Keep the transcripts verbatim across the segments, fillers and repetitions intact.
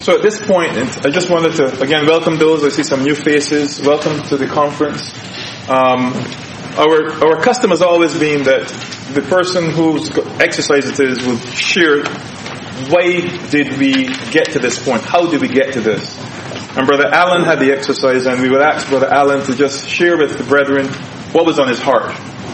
So at this point, I just wanted to, again, welcome those. I see some new faces. Welcome to the conference. Um, our our custom has always been that the person whose exercise it is will share, why did we get to this point? How did we get to this? And Brother Alan had the exercise, and we would ask Brother Alan to just share with the brethren what was on his heart.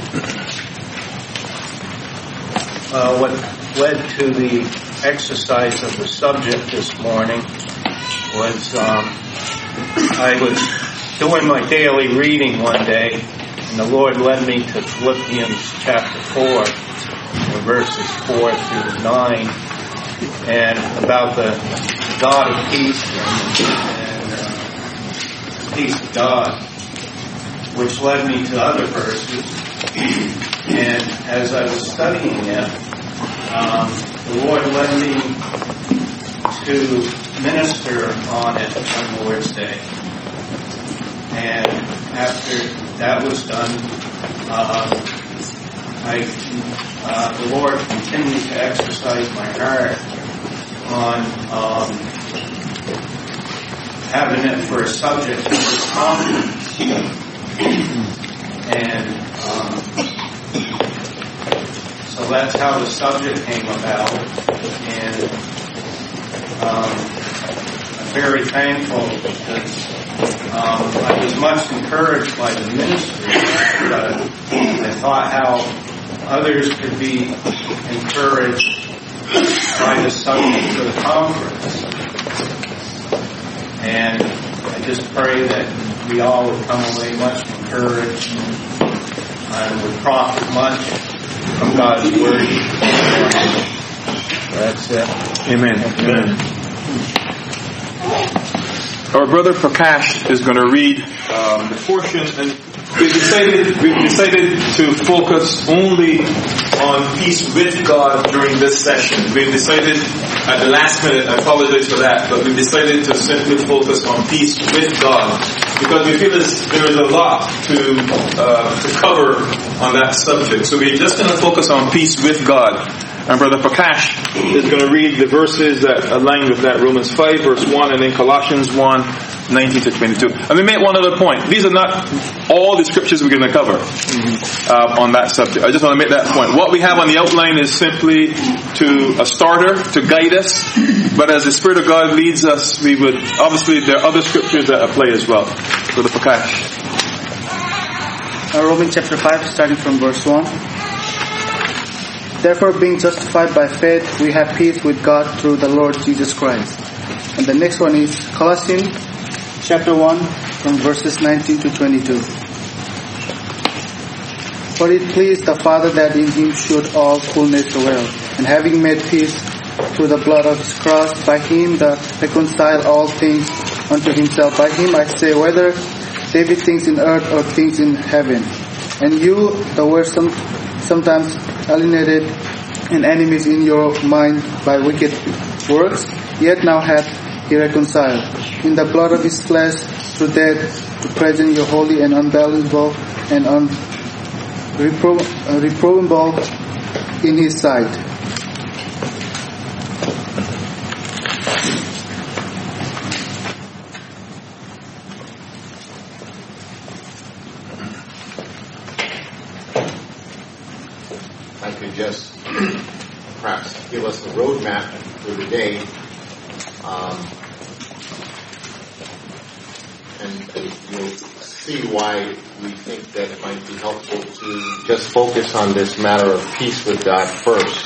Uh, what led to the exercise of the subject this morning was um, I was doing my daily reading one day, and the Lord led me to Philippians chapter four, verses four through nine, and about the God of peace and, and uh, peace of God, which led me to other verses. And as I was studying it, um, the Lord led me to minister on it on the Lord's Day. And after that was done, um, I, uh, the Lord continued to exercise my heart on um, having it for a subject of this conference. And um, so that's how the subject came about. And um, I'm very thankful because um, I was much encouraged by the ministry. But I thought how others could be encouraged by the subject of the conference. And I just pray that we all would come away much encouraged and would profit much from God's Word. That's it. Amen. Amen. Our brother Prakash is going to read um, the portion, and we've decided we've decided to focus only on peace with God during this session. We've decided at the last minute, I apologize for that, but we've decided to simply focus on peace with God because we feel there is a lot to uh, to cover on that subject. So we're just going to focus on peace with God. And Brother Prakash is going to read the verses that align with that. Romans five verse one, and then Colossians one, nineteen to twenty-two. And we make one other point. These are not all the scriptures we're going to cover uh, on that subject. I just want to make that point. What we have on the outline is simply to a starter to guide us. But as the Spirit of God leads us, we would, obviously there are other scriptures that apply as well. Brother Prakash. Uh, Romans chapter five, starting from verse one. Therefore, being justified by faith, we have peace with God through the Lord Jesus Christ. And the next one is Colossians chapter one, from verses nineteen to twenty-two. For it pleased the Father that in Him should all fullness dwell, and having made peace through the blood of His cross, by Him that reconciled all things unto Himself. By Him I say, whether they be things in earth or things in heaven. And you, that were some, sometimes alienated and enemies in your mind by wicked works, yet now hath He reconciled in the blood of His flesh through death, to present you holy and unblameable and unreprovable in His sight. I could just perhaps give us the roadmap for the day, um, and, and you'll see why we think that it might be helpful to just focus on this matter of peace with God first.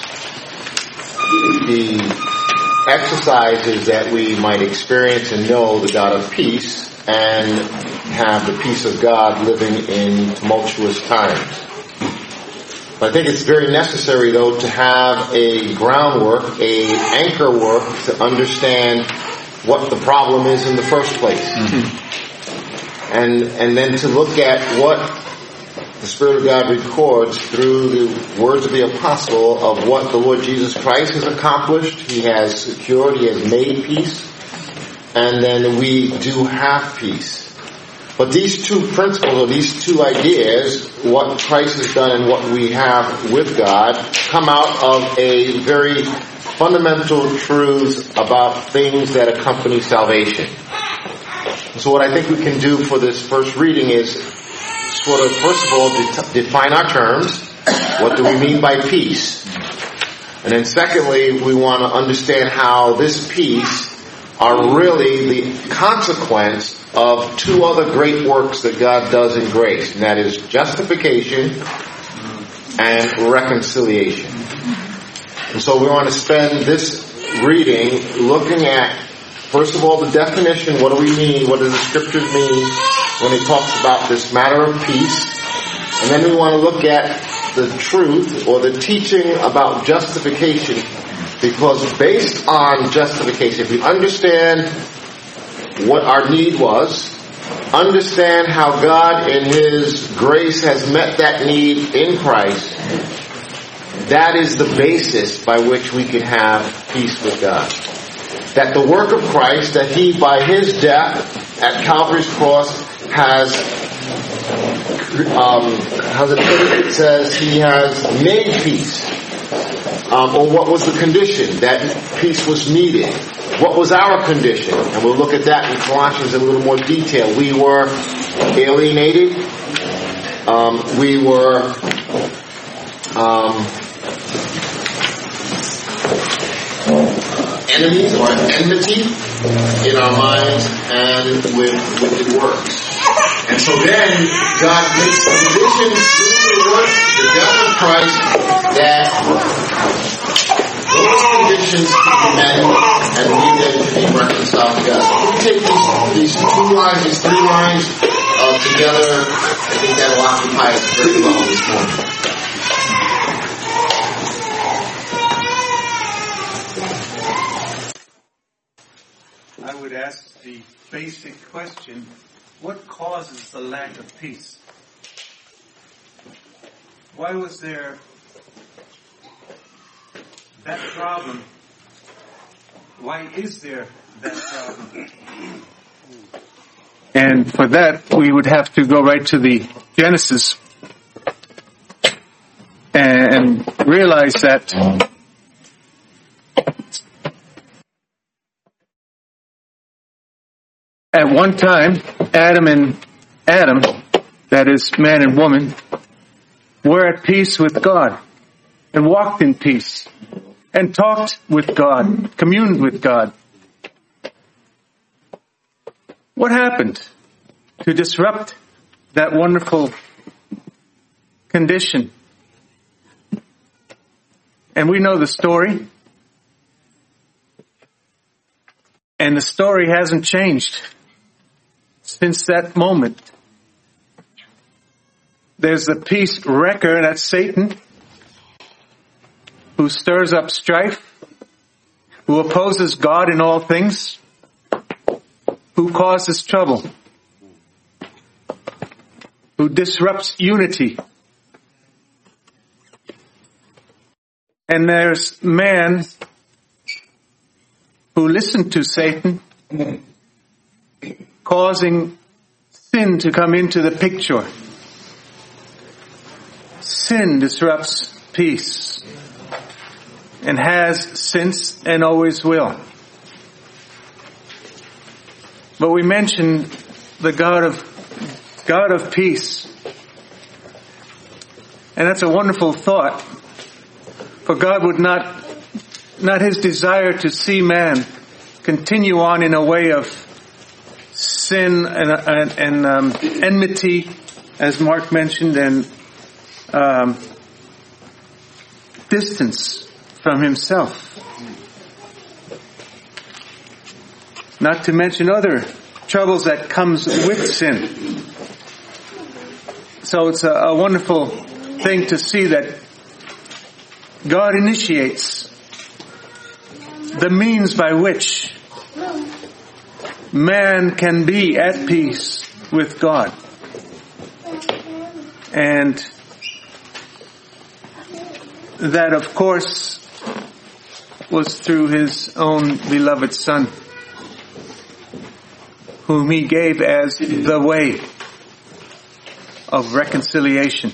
The exercise is that we might experience and know the God of peace and have the peace of God living in tumultuous times. I think it's very necessary, though, to have a groundwork, a anchor work to understand what the problem is in the first place. Mm-hmm. And and then to look at what the Spirit of God records through the words of the apostle of what the Lord Jesus Christ has accomplished. He has secured, He has made peace, and then we do have peace. But these two principles, or these two ideas, what Christ has done and what we have with God, come out of a very fundamental truths about things that accompany salvation. So what I think we can do for this first reading is sort of, first of all, de- define our terms. What do we mean by peace? And then secondly, we want to understand how this peace are really the consequence of two other great works that God does in grace, and that is justification and reconciliation. And so we want to spend this reading looking at, first of all, the definition. What do we mean? What does the scriptures mean when it talks about this matter of peace? And then we want to look at the truth or the teaching about justification, because based on justification, if we understand what our need was, understand how God in His grace has met that need in Christ, that is the basis by which we can have peace with God. That the work of Christ, that He by His death at Calvary's cross has, um, how's it put? It says He has made peace. Um, or what was the condition? That peace was needed. What was our condition? And we'll look at that in Colossians in a little more detail. We were alienated. Um, we were um, enemies or enmity in our minds and with wicked works. And so then God makes conditions through the work, the death of Christ, that those conditions can be met and we then can be reconciled to God. If we take these, these two lines, these three lines uh, together, I think that will occupy us very well this morning. I would ask the basic question, what causes the lack of peace? Why was there that problem? Why is there that problem? And for that, we would have to go right to the Genesis and realize that at one time, Adam and Adam, that is man and woman, were at peace with God and walked in peace and talked with God, communed with God. What happened to disrupt that wonderful condition? And we know the story. And the story hasn't changed since that moment. There's the peace wrecker, that's Satan, who stirs up strife, who opposes God in all things, who causes trouble, who disrupts unity. And there's man who listened to Satan, causing sin to come into the picture. Sin disrupts peace and has since and always will. But we mentioned the God of God of peace. And that's a wonderful thought. For God would not, not His desire to see man continue on in a way of sin and, and, and um, enmity, as Mark mentioned, and um, distance from Himself. Not to mention other troubles that comes with sin. So it's a, a wonderful thing to see that God initiates the means by which man can be at peace with God. And that, of course, was through His own beloved Son, whom He gave as the way of reconciliation.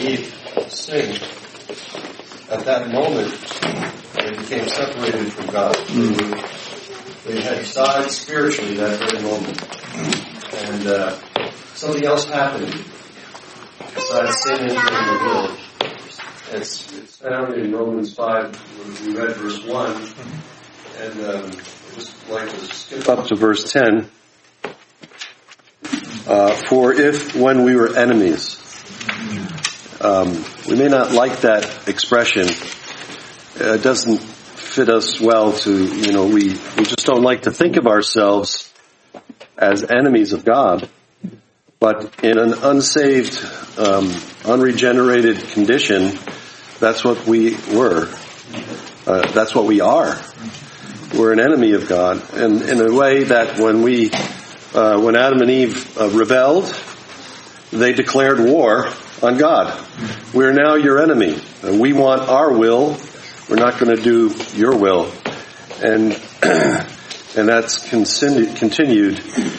and Eve sinned, at that moment, they became separated from God. Mm-hmm. They had died spiritually that very moment. And uh, something else happened besides sin entering the world. It's, it's found in Romans five, when we read verse one, and um, I just like to skip up to verse ten. Uh, for if when we were enemies, um, we may not like that expression. Uh, it doesn't fit us well to, you know, we, we just don't like to think of ourselves as enemies of God. But in an unsaved, um, unregenerated condition, that's what we were. Uh, that's what we are. We're an enemy of God. And in a way that when we, uh, when Adam and Eve uh, rebelled, they declared war on God. We're now your enemy. And we want our will. We're not going to do your will. And, and that's continued,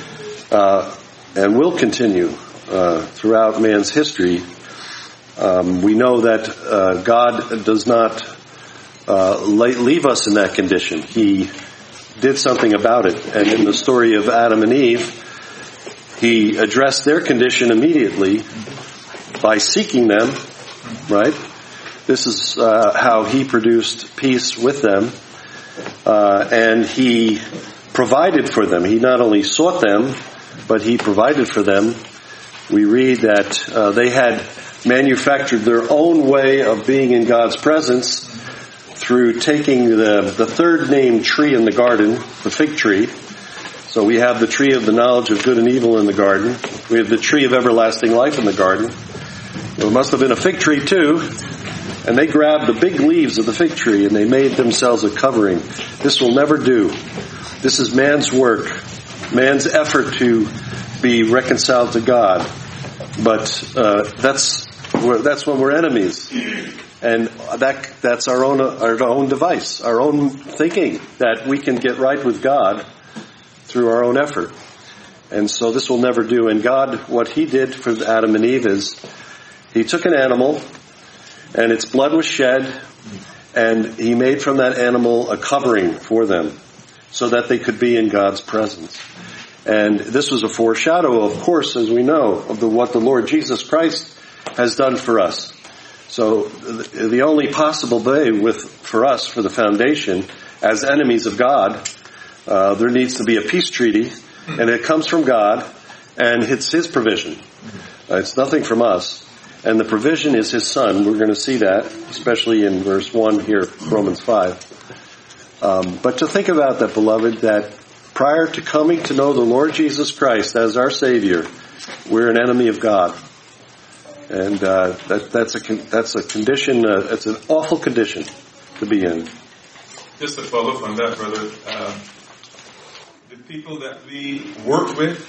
uh, and will continue, uh, throughout man's history. Um, we know that, uh, God does not, uh, leave us in that condition. He did something about it. And in the story of Adam and Eve, he addressed their condition immediately by seeking them, right? This is uh, how he produced peace with them, uh, and he provided for them. He not only sought them, but he provided for them. We read that uh, they had manufactured their own way of being in God's presence through taking the, the third named tree in the garden, the fig tree. So we have the tree of the knowledge of good and evil in the garden. We have the tree of everlasting life in the garden. There must have been a fig tree too. And they grabbed the big leaves of the fig tree and they made themselves a covering. This will never do. This is man's work, man's effort to be reconciled to God. But uh, that's we're, that's when we're enemies, and that that's our own our own device, our own thinking that we can get right with God through our own effort. And so this will never do. And God, what He did for Adam and Eve is He took an animal. And its blood was shed, and He made from that animal a covering for them so that they could be in God's presence. And this was a foreshadow, of course, as we know, of the, what the Lord Jesus Christ has done for us. So the, the only possible way with for us, for the foundation, as enemies of God, uh, there needs to be a peace treaty, and it comes from God, and it's His provision. Uh, it's nothing from us. And the provision is His Son. We're going to see that, especially in verse one here, Romans five. Um, but to think about that, beloved, that prior to coming to know the Lord Jesus Christ as our Savior, we're an enemy of God. And uh, that, that's a that's a condition, uh, it's an awful condition to be in. Just to follow up on that, brother, uh, the people that we work with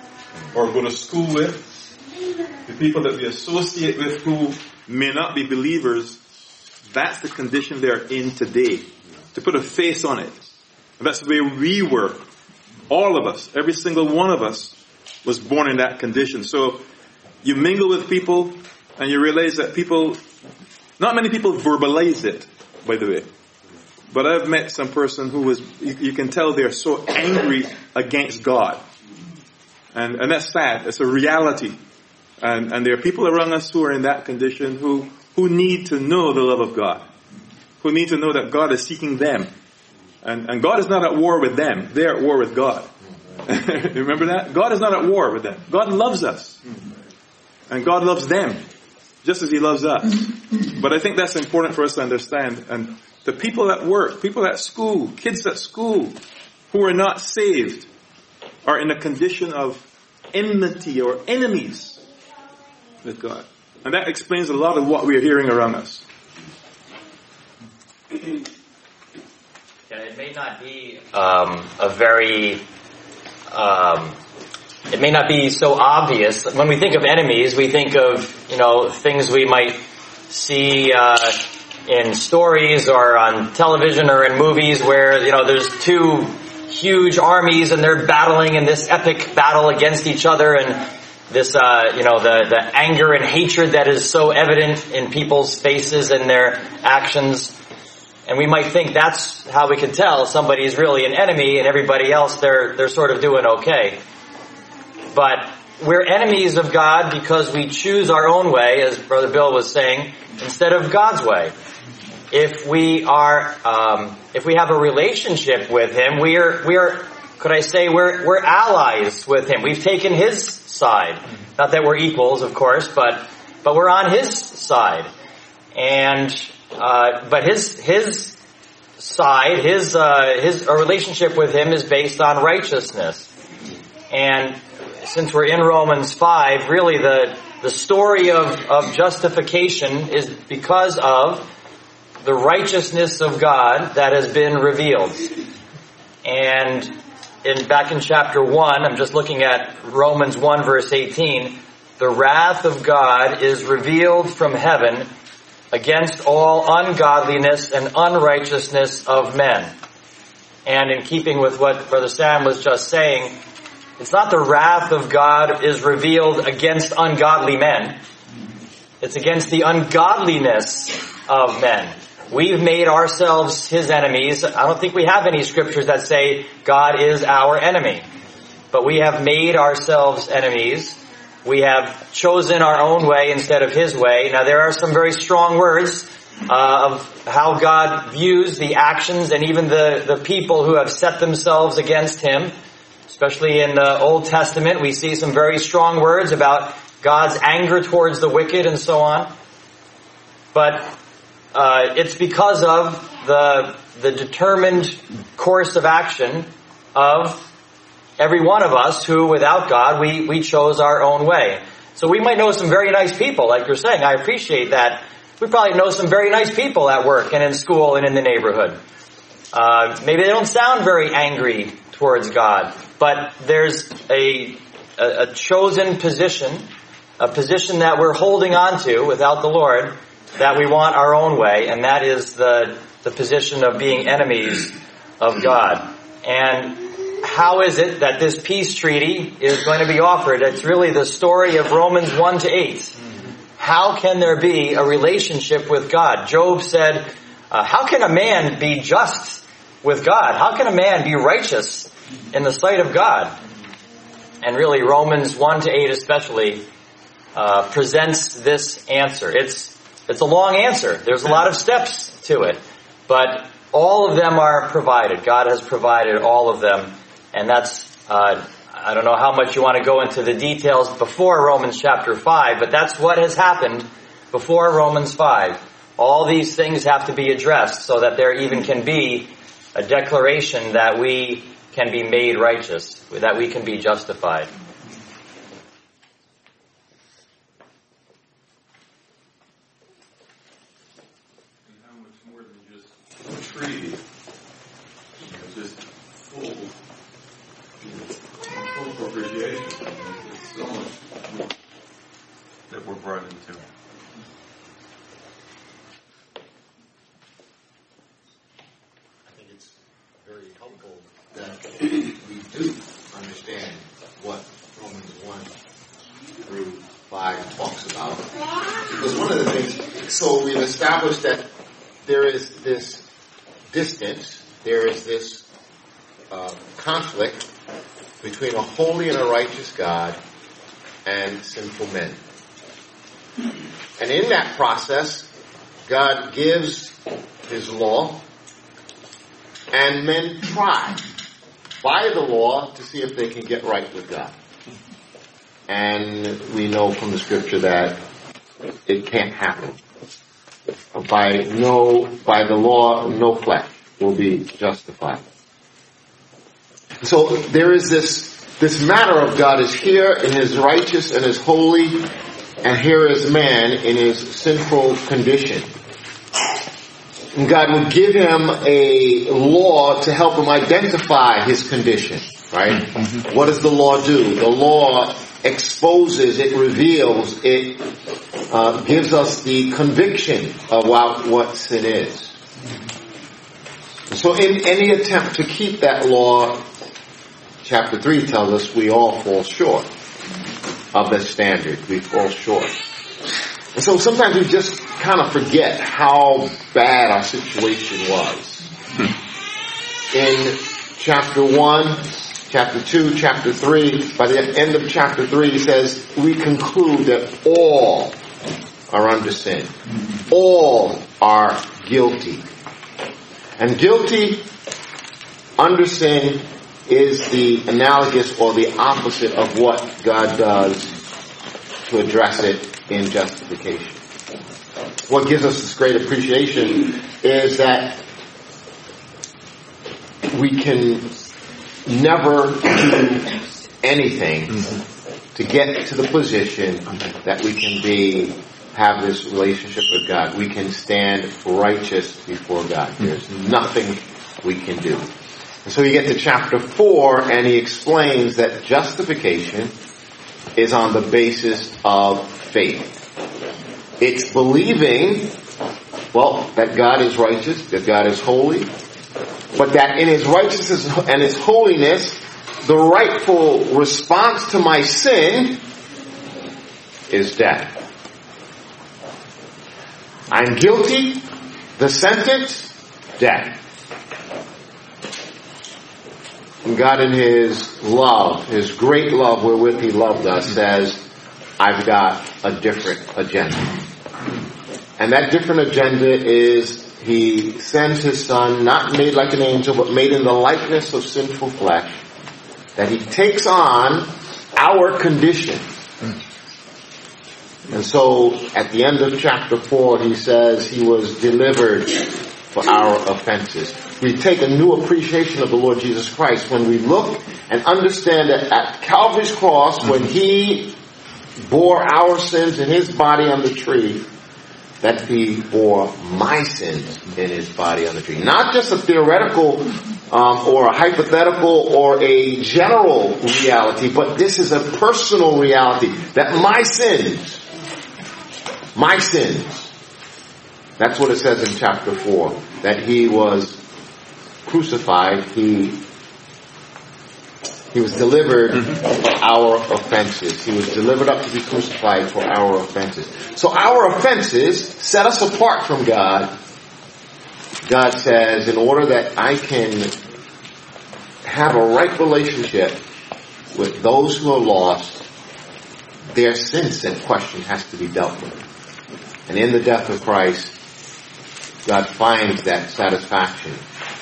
or go to school with, the people that we associate with who may not be believers, that's the condition they're in today. To put a face on it. And that's the way we were. All of us, every single one of us was born in that condition. So you mingle with people and you realize that people, not many people verbalize it, by the way. But I've met some person who was, you, you can tell they're so angry against God. And, and that's sad. It's a reality. And, and there are people around us who are in that condition who, who need to know the love of God. Who need to know that God is seeking them. And, and God is not at war with them. They're at war with God. Remember that? God is not at war with them. God loves us. And God loves them. Just as He loves us. But I think that's important for us to understand. And the people at work, people at school, kids at school, who are not saved, are in a condition of enmity or enemies with God. And that explains a lot of what we're hearing around us. Yeah, it may not be um, a very, um, it may not be so obvious. When we think of enemies, we think of, you know, things we might see uh, in stories or on television or in movies where, you know, there's two huge armies and they're battling in this epic battle against each other, and this, uh, you know, the, the anger and hatred that is so evident in people's faces and their actions. And we might think that's how we can tell somebody is really an enemy and everybody else, they're, they're sort of doing okay. But we're enemies of God because we choose our own way, as Brother Bill was saying, instead of God's way. If we are, um, if we have a relationship with Him, we are, we are, could I say, we're, we're allies with Him. We've taken His side. Not that we're equals, of course, but, but we're on His side. And, uh, but His, His side, His, uh, His, our relationship with Him is based on righteousness. And since we're in Romans five, really the, the story of, of justification is because of the righteousness of God that has been revealed. And in back in chapter one, I'm just looking at Romans one verse eighteen, the wrath of God is revealed from heaven against all ungodliness and unrighteousness of men. And in keeping with what Brother Sam was just saying, it's not the wrath of God is revealed against ungodly men. It's against the ungodliness of men. We've made ourselves His enemies. I don't think we have any scriptures that say God is our enemy. But we have made ourselves enemies. We have chosen our own way instead of His way. Now there are some very strong words uh, of how God views the actions and even the, the people who have set themselves against Him. Especially in the Old Testament, we see some very strong words about God's anger towards the wicked and so on. But uh, it's because of the the determined course of action of every one of us who, without God, we, we chose our own way. So we might know some very nice people, like you're saying. I appreciate that. We probably know some very nice people at work and in school and in the neighborhood. Uh, maybe they don't sound very angry towards God, but there's a, a, a chosen position, a position that we're holding on to without the Lord, that we want our own way, and that is the, the position of being enemies of God. And how is it that this peace treaty is going to be offered? It's really the story of Romans one to eight. How can there be a relationship with God? Job said, uh, how can a man be just with God? How can a man be righteous in the sight of God? And really Romans one to eight especially uh, presents this answer. It's it's a long answer. There's a lot of steps to it. But all of them are provided. God has provided all of them. And that's, uh, I don't know how much you want to go into the details before Romans chapter five, but that's what has happened before Romans five. All these things have to be addressed so that there even can be a declaration that we can be made righteous, that we can be justified. And how much more than just a treaty, you know, just full, you know, full propitiation. I mean, there's so much more that we're brought into. I think it's very helpful that we do understand what Romans one through five talks about. Because one of the things, so we've established that there is this distance, there is this uh, conflict between a holy and a righteous God and sinful men. And in that process, God gives His law, and men try by the law to see if they can get right with God. And we know from the scripture that it can't happen. By no, by the law, no flesh will be justified. So there is this, this matter of God is here in His righteous and His holy, and here is man in his sinful condition. And God would give him a law to help him identify his condition, right? Mm-hmm. What does the law do? The law exposes, it reveals, it uh, gives us the conviction of what, what sin is. So in any attempt to keep that law, chapter three tells us we all fall short. of the standard. We fall short. And so sometimes we just kind of forget how bad our situation was. In chapter one, chapter two, chapter three, by the end of chapter three, he says, we conclude that all are under sin. All are guilty. And guilty under sin is the analogous or the opposite of what God does to address it in justification. What gives us this great appreciation is that we can never do anything to get to the position that we can be, have this relationship with God. We can stand righteous before God. There's nothing we can do. And so you get to chapter four and he explains that justification is on the basis of faith. It's believing, well, that God is righteous, that God is holy, but that in His righteousness and His holiness, the rightful response to my sin is death. I'm guilty. The sentence, death. And God in His love, His great love wherewith He loved us, says, I've got a different agenda. And that different agenda is He sends His Son, not made like an angel, but made in the likeness of sinful flesh, that He takes on our condition. And so, at the end of chapter four, He says He was delivered for our offenses. We take a new appreciation of the Lord Jesus Christ when we look and understand that at Calvary's cross, when He bore our sins in His body on the tree, that He bore my sins in His body on the tree. Not just a theoretical um, or a hypothetical or a general reality, but this is a personal reality. That my sins, my sins, that's what it says in chapter four. That He was crucified, He He was delivered mm-hmm. for our offenses. He was delivered up to be crucified for our offenses. So our offenses set us apart from God. God says, in order that I can have a right relationship with those who are lost, their sins in question has to be dealt with. And in the death of Christ, God finds that satisfaction.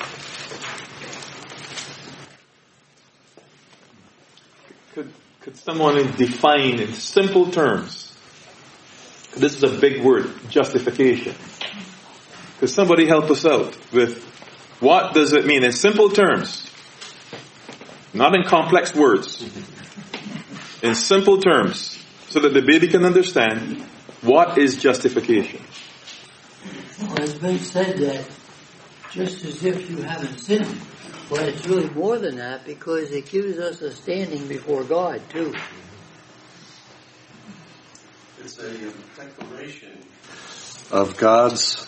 Could, could someone define in simple terms? This is a big word, justification. Could somebody help us out with what does it mean in simple terms? Not in complex words. In simple terms. So that the baby can understand what is justification. Well, it's been said that just as if you haven't sinned. But it's really more than that because it gives us a standing before God too. It's a declaration of God's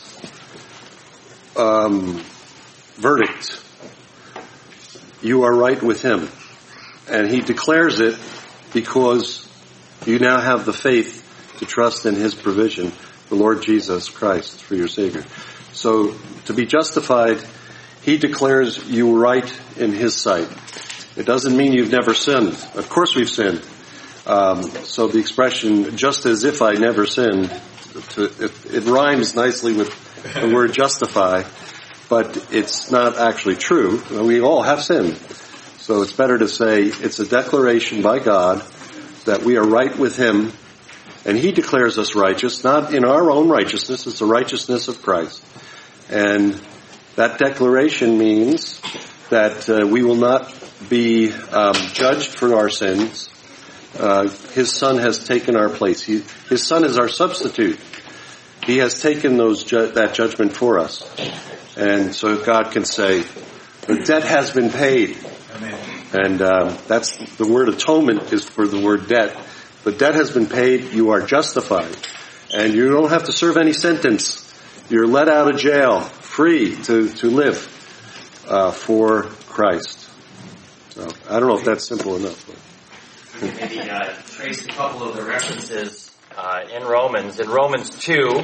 um, verdict. You are right with Him. And He declares it because you now have the faith to trust in His provision, the Lord Jesus Christ, for your Savior. So, to be justified, He declares you right in His sight. It doesn't mean you've never sinned. Of course we've sinned. Um, so the expression, just as if I never sinned, to, it, it rhymes nicely with the word justify, but it's not actually true. We all have sinned. So it's better to say it's a declaration by God that we are right with Him, and He declares us righteous, not in our own righteousness, it's the righteousness of Christ. And that declaration means that uh, we will not be um, judged for our sins. Uh, His Son has taken our place. He, His Son is our substitute. He has taken those ju- that judgment for us. And so God can say, the debt has been paid. Amen. And um, that's the word atonement is for the word debt. The debt has been paid. You are justified. And you don't have to serve any sentence. You're let out of jail, free to, to live uh, for Christ. So I don't know if that's simple enough. But. Maybe uh, trace a couple of the references uh, in Romans. In Romans two,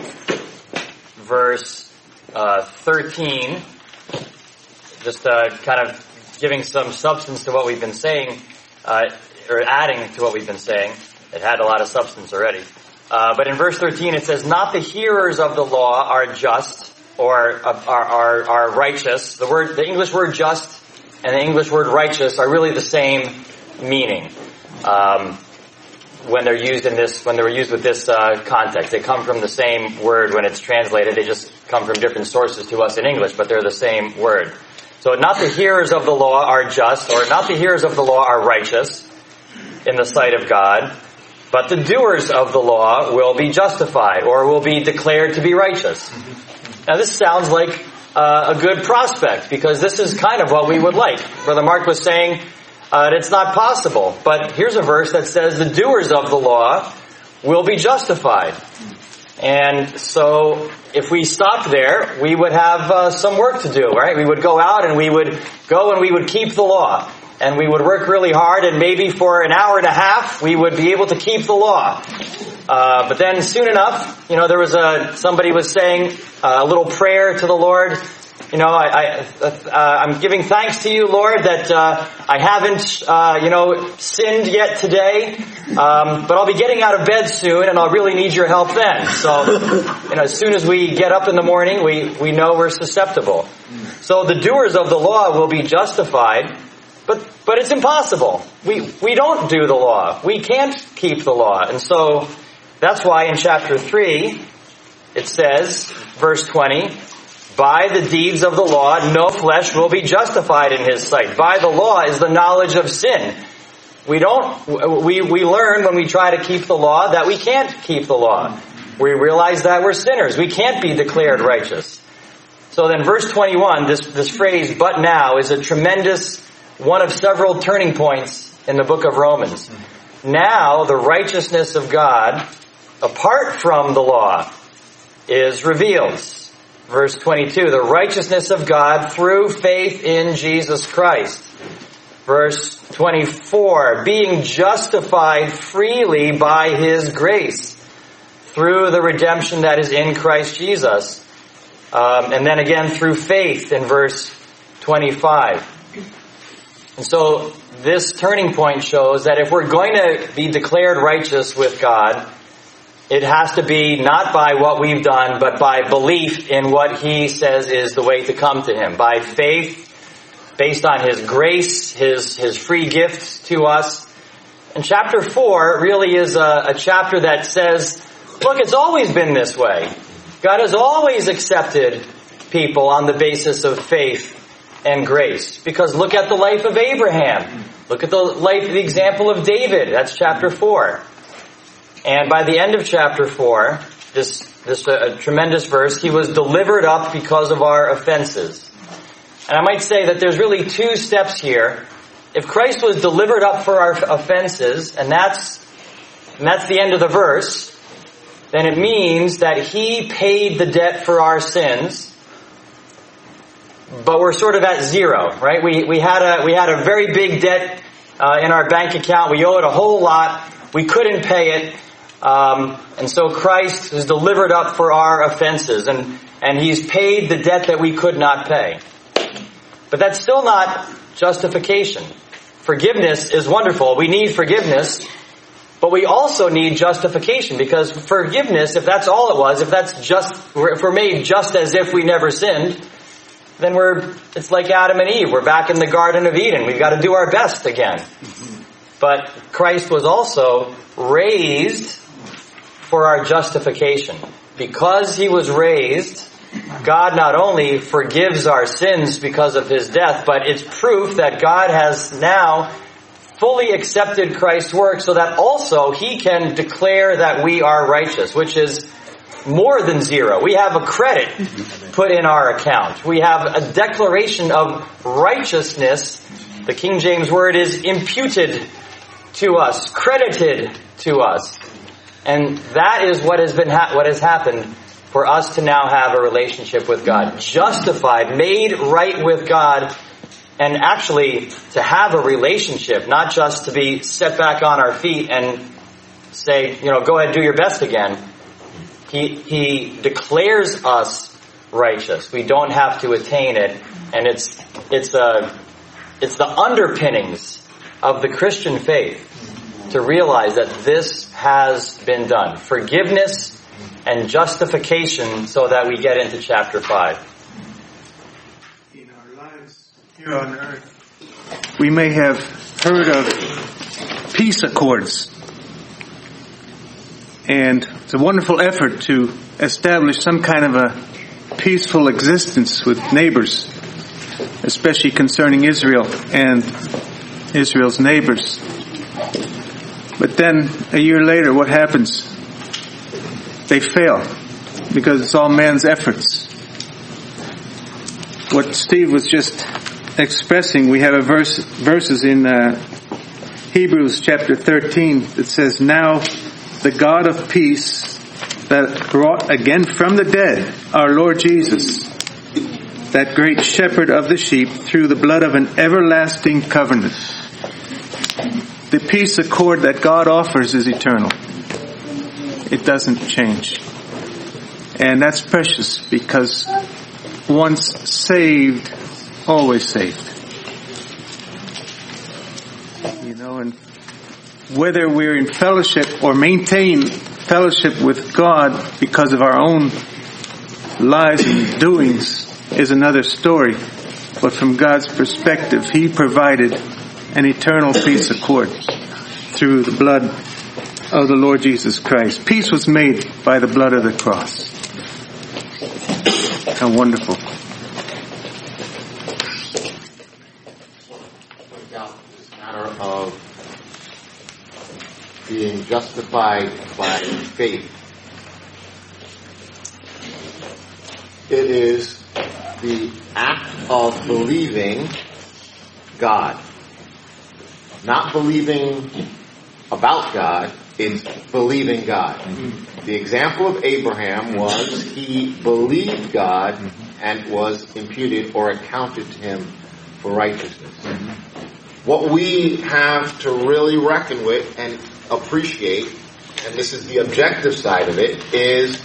verse uh, thirteen, just uh, kind of giving some substance to what we've been saying, uh, or adding to what we've been saying. It had a lot of substance already. Uh, but in verse thirteen it says, "Not the hearers of the law are just, or uh, are, are, are righteous." The word, the English word "just" and the English word "righteous" are really the same meaning um, when they're used in this. When they were used with this uh, context, they come from the same word when it's translated. They just come from different sources to us in English, but they're the same word. So, not the hearers of the law are just, or not the hearers of the law are righteous in the sight of God, but the doers of the law will be justified, or will be declared to be righteous. Now this sounds like uh, a good prospect, because this is kind of what we would like. Brother Mark was saying uh, it's not possible, but here's a verse that says the doers of the law will be justified. And so if we stopped there, we would have uh, some work to do, right? We would go out and we would go and we would keep the law. And we would work really hard, and maybe for an hour and a half, we would be able to keep the law. Uh, but then soon enough, you know, there was a, somebody was saying a little prayer to the Lord. You know, I, I, uh, I'm giving thanks to you, Lord, that, uh, I haven't, uh, you know, sinned yet today. Um, but I'll be getting out of bed soon, and I'll really need your help then. So, you know, as soon as we get up in the morning, we, we know we're susceptible. So the doers of the law will be justified. But but it's impossible. We we don't do the law. We can't keep the law. And so that's why in chapter three it says, verse twenty, "By the deeds of the law no flesh will be justified in his sight." By the law is the knowledge of sin. We don't we we learn when we try to keep the law that we can't keep the law. We realize that we're sinners. We can't be declared righteous. So then verse twenty-one, this this phrase, "but now," is a tremendous one of several turning points in the book of Romans. Now the righteousness of God, apart from the law, is revealed. Verse twenty-two, the righteousness of God through faith in Jesus Christ. Verse twenty-four, being justified freely by His grace through the redemption that is in Christ Jesus. Um, and then again through faith in verse twenty-five. And so this turning point shows that if we're going to be declared righteous with God, it has to be not by what we've done, but by belief in what He says is the way to come to Him. By faith, based on His grace, His, His free gifts to us. And chapter four really is a, a chapter that says, look, it's always been this way. God has always accepted people on the basis of faith and grace. Because look at the life of Abraham. Look at the life, the example of David. That's chapter four. And by the end of chapter four, this this uh, tremendous verse, he was delivered up because of our offenses. And I might say that there's really two steps here. If Christ was delivered up for our offenses, and that's and that's the end of the verse, then it means that He paid the debt for our sins. But we're sort of at zero, right? We we had a we had a very big debt uh, in our bank account. We owed a whole lot. We couldn't pay it, um, and so Christ is delivered up for our offenses, and and He's paid the debt that we could not pay. But that's still not justification. Forgiveness is wonderful. We need forgiveness, but we also need justification, because forgiveness, if that's all it was, if that's just if we're made just as if we never sinned, then we're, it's like Adam and Eve. We're back in the Garden of Eden. We've got to do our best again. But Christ was also raised for our justification. Because He was raised, God not only forgives our sins because of His death, but it's proof that God has now fully accepted Christ's work so that also He can declare that we are righteous, which is more than zero. We have a credit put in our account. We have a declaration of righteousness. The King James word is imputed to us, credited to us. And that is what has been ha- what has happened for us to now have a relationship with God. Justified, made right with God, and actually to have a relationship, not just to be set back on our feet and say, you know, go ahead, do your best again. He, he declares us righteous. We don't have to attain it. And it's, it's a, it's the underpinnings of the Christian faith to realize that this has been done. Forgiveness and justification so that we get into chapter five. In our lives here on earth, we may have heard of peace accords. And it's a wonderful effort to establish some kind of a peaceful existence with neighbors, especially concerning Israel and Israel's neighbors. But then, a year later, what happens? They fail, because it's all man's efforts. What Steve was just expressing, we have a verse, verses in uh, Hebrews chapter thirteen that says, "Now the God of peace that brought again from the dead our Lord Jesus, that great shepherd of the sheep, through the blood of an everlasting covenant." The peace accord that God offers is eternal. It doesn't change. And that's precious, because once saved, always saved. You know, and whether we're in fellowship or maintain fellowship with God because of our own lives and doings is another story. But from God's perspective, He provided an eternal peace accord through the blood of the Lord Jesus Christ. Peace was made by the blood of the cross. How wonderful. This matter of being justified by faith. It is the act of believing God. Not believing about God, it's believing God. Mm-hmm. The example of Abraham was he believed God mm-hmm. and was imputed or accounted to him for righteousness. Mm-hmm. What we have to really reckon with and appreciate, and this is the objective side of it, is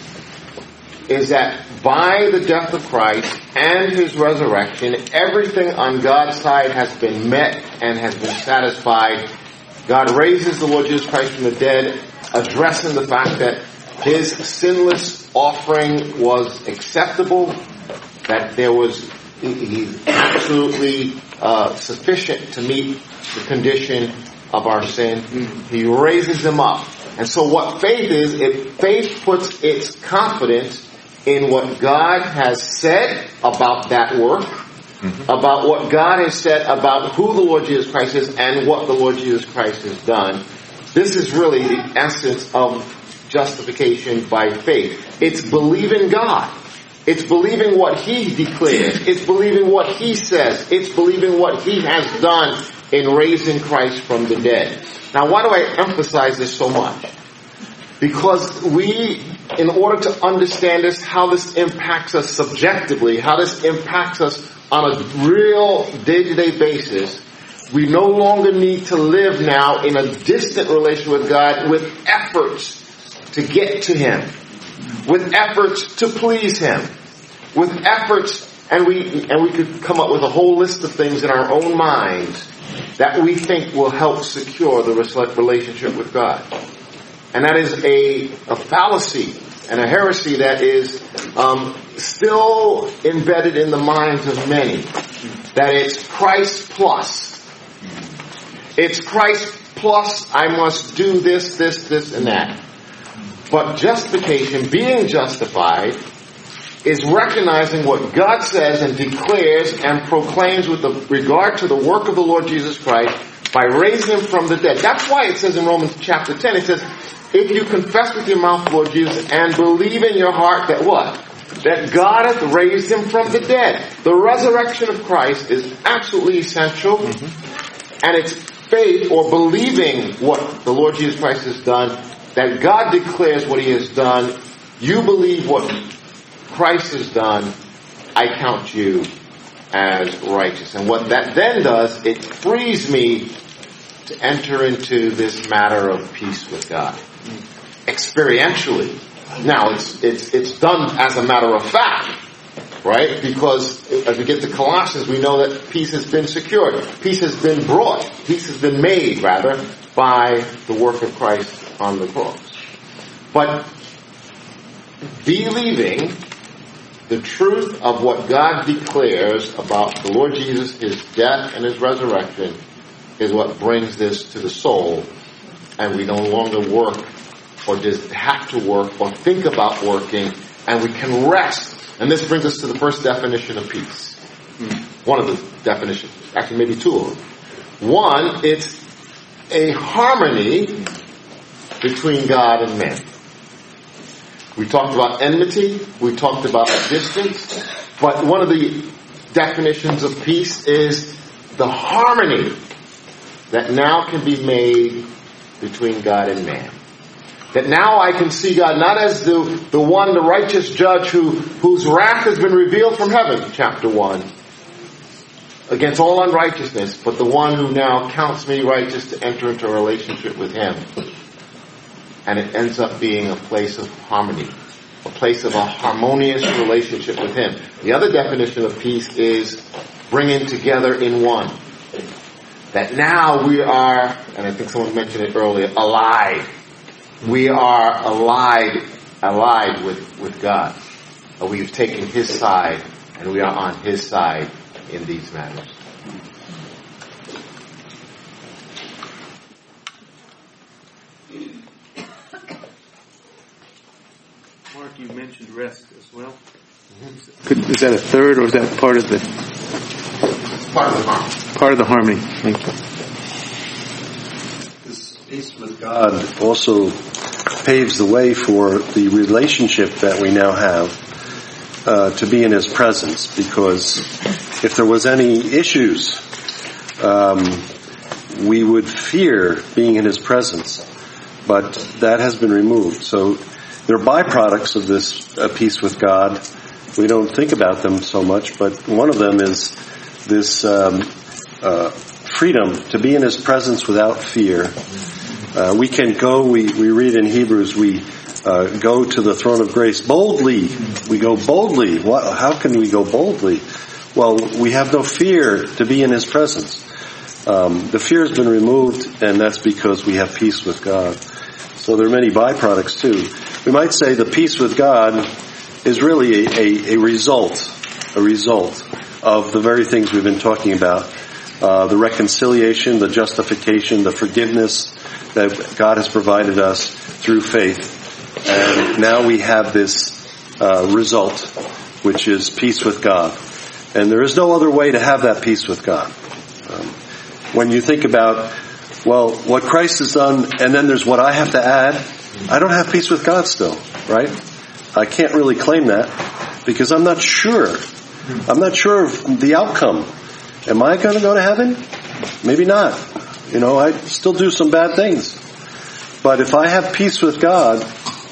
is that by the death of Christ and His resurrection, everything on God's side has been met and has been satisfied. God raises the Lord Jesus Christ from the dead, addressing the fact that His sinless offering was acceptable, that there was, He's absolutely uh, sufficient to meet the condition of our sin. He raises Him up. And so what faith is, if faith puts its confidence in what God has said about that work, mm-hmm. about what God has said about who the Lord Jesus Christ is and what the Lord Jesus Christ has done. This is really the essence of justification by faith. It's believing God. It's believing what He declares. It's believing what He says. It's believing what He has done in raising Christ from the dead. Now, why do I emphasize this so much? Because we, in order to understand this, how this impacts us subjectively, how this impacts us on a real day-to-day basis, we no longer need to live now in a distant relation with God with efforts to get to Him, with efforts to please Him, with efforts, and we and we could come up with a whole list of things in our own minds that we think will help secure the relationship with God. And that is a, a fallacy and a heresy that is um, still embedded in the minds of many. That it's Christ plus. It's Christ plus I must do this, this, this, and that. But justification, being justified, is recognizing what God says and declares and proclaims with the regard to the work of the Lord Jesus Christ by raising Him from the dead. That's why it says in Romans chapter ten, it says, if you confess with your mouth the Lord Jesus and believe in your heart that what? That God hath raised Him from the dead. The resurrection of Christ is absolutely essential. Mm-hmm. And it's faith or believing what the Lord Jesus Christ has done, that God declares what He has done. You believe what Christ has done, I count you as righteous. And what that then does, it frees me to enter into this matter of peace with God. experientially. Now, it's, it's, it's done as a matter of fact, right? Because as we get to Colossians, we know that peace has been secured. Peace has been brought. Peace has been made, rather, by the work of Christ on the cross. But believing the truth of what God declares about the Lord Jesus, His death and His resurrection, is what brings this to the soul, and we no longer work or just have to work or think about working, and we can rest. And this brings us to the first definition of peace. One of the definitions, actually maybe two of them. One, it's a harmony between God and man. We talked about enmity, we talked about distance, but one of the definitions of peace is the harmony that now can be made between God and man. That now I can see God not as the, the one, the righteous judge who, whose wrath has been revealed from heaven, chapter one, against all unrighteousness, but the one who now counts me righteous to enter into a relationship with Him. And it ends up being a place of harmony, a place of a harmonious relationship with Him. The other definition of peace is bringing together in one. That now we are, and I think someone mentioned it earlier, allied. We are allied, allied with, with God. We've taken His side, and we are on His side in these matters. Mark, you mentioned rest as well. Mm-hmm. Could, is that a third, or is that part of the part of the harmony? Part of the harmony. Thank you. This peace with God also paves the way for the relationship that we now have uh, to be in His presence. Because if there was any issues, um, we would fear being in His presence. But that has been removed. So they're byproducts of this uh, peace with God. We don't think about them so much, but one of them is this um, uh, freedom to be in His presence without fear. Uh, we can go, we, we read in Hebrews, we uh, go to the throne of grace boldly. We go boldly. What, how can we go boldly? Well, we have no fear to be in His presence. Um, the fear has been removed, and that's because we have peace with God. So there are many byproducts too. We might say the peace with God is really a, a, a result, a result of the very things we've been talking about. Uh, the reconciliation, the justification, the forgiveness that God has provided us through faith. And now we have this uh, result, which is peace with God. And there is no other way to have that peace with God. Um, when you think about, well, what Christ has done, and then there's what I have to add, I don't have peace with God still, right? I can't really claim that because I'm not sure. I'm not sure of the outcome. Am I going to go to heaven? Maybe not. You know, I still do some bad things. But if I have peace with God,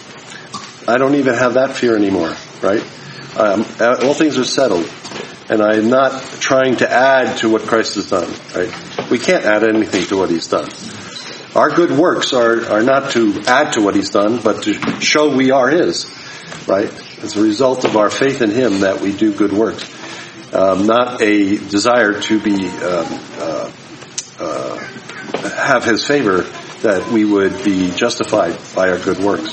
I don't even have that fear anymore, right? Um, all things are settled. And I'm not trying to add to what Christ has done, right? We can't add anything to what He's done. Our good works are, are not to add to what He's done, but to show we are His, right? As a result of our faith in Him that we do good works. Um, not a desire to be, um, uh, uh, have His favor, that we would be justified by our good works.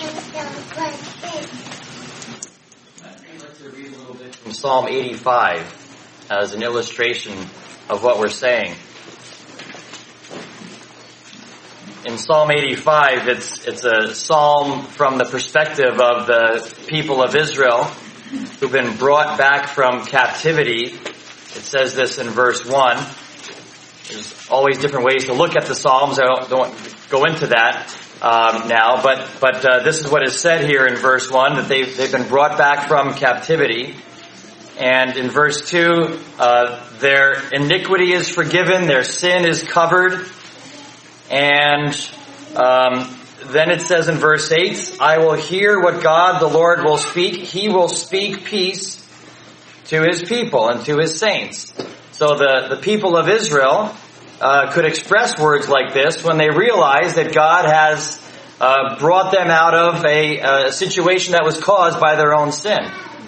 I'd like to read a little bit from Psalm eighty-five as an illustration of what we're saying. In Psalm eighty-five, it's it's a psalm from the perspective of the people of Israel who've been brought back from captivity. It says this in verse one. There's always different ways to look at the Psalms. I don't, don't go into that um, now, but but uh, this is what is said here in verse one, that they've, they've been brought back from captivity. And in verse two, uh, their iniquity is forgiven, their sin is covered. And um, then it says in verse eight, I will hear what God the Lord will speak. He will speak peace to His people and to His saints. So the, the people of Israel uh, could express words like this when they realize that God has uh, brought them out of a, a situation that was caused by their own sin.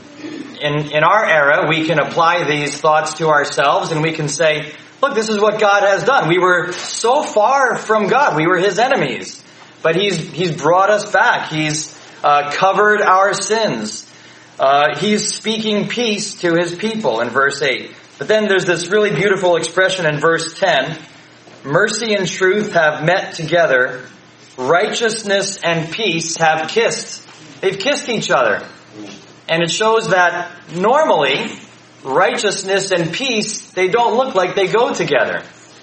In, in our era, we can apply these thoughts to ourselves and we can say, look, this is what God has done. We were so far from God. We were His enemies. But He's, He's brought us back. He's uh, covered our sins. Uh, he's speaking peace to His people in verse eight. But then there's this really beautiful expression in verse ten. Mercy and truth have met together. Righteousness and peace have kissed. They've kissed each other. And it shows that normally, righteousness and peace, they don't look like they go together.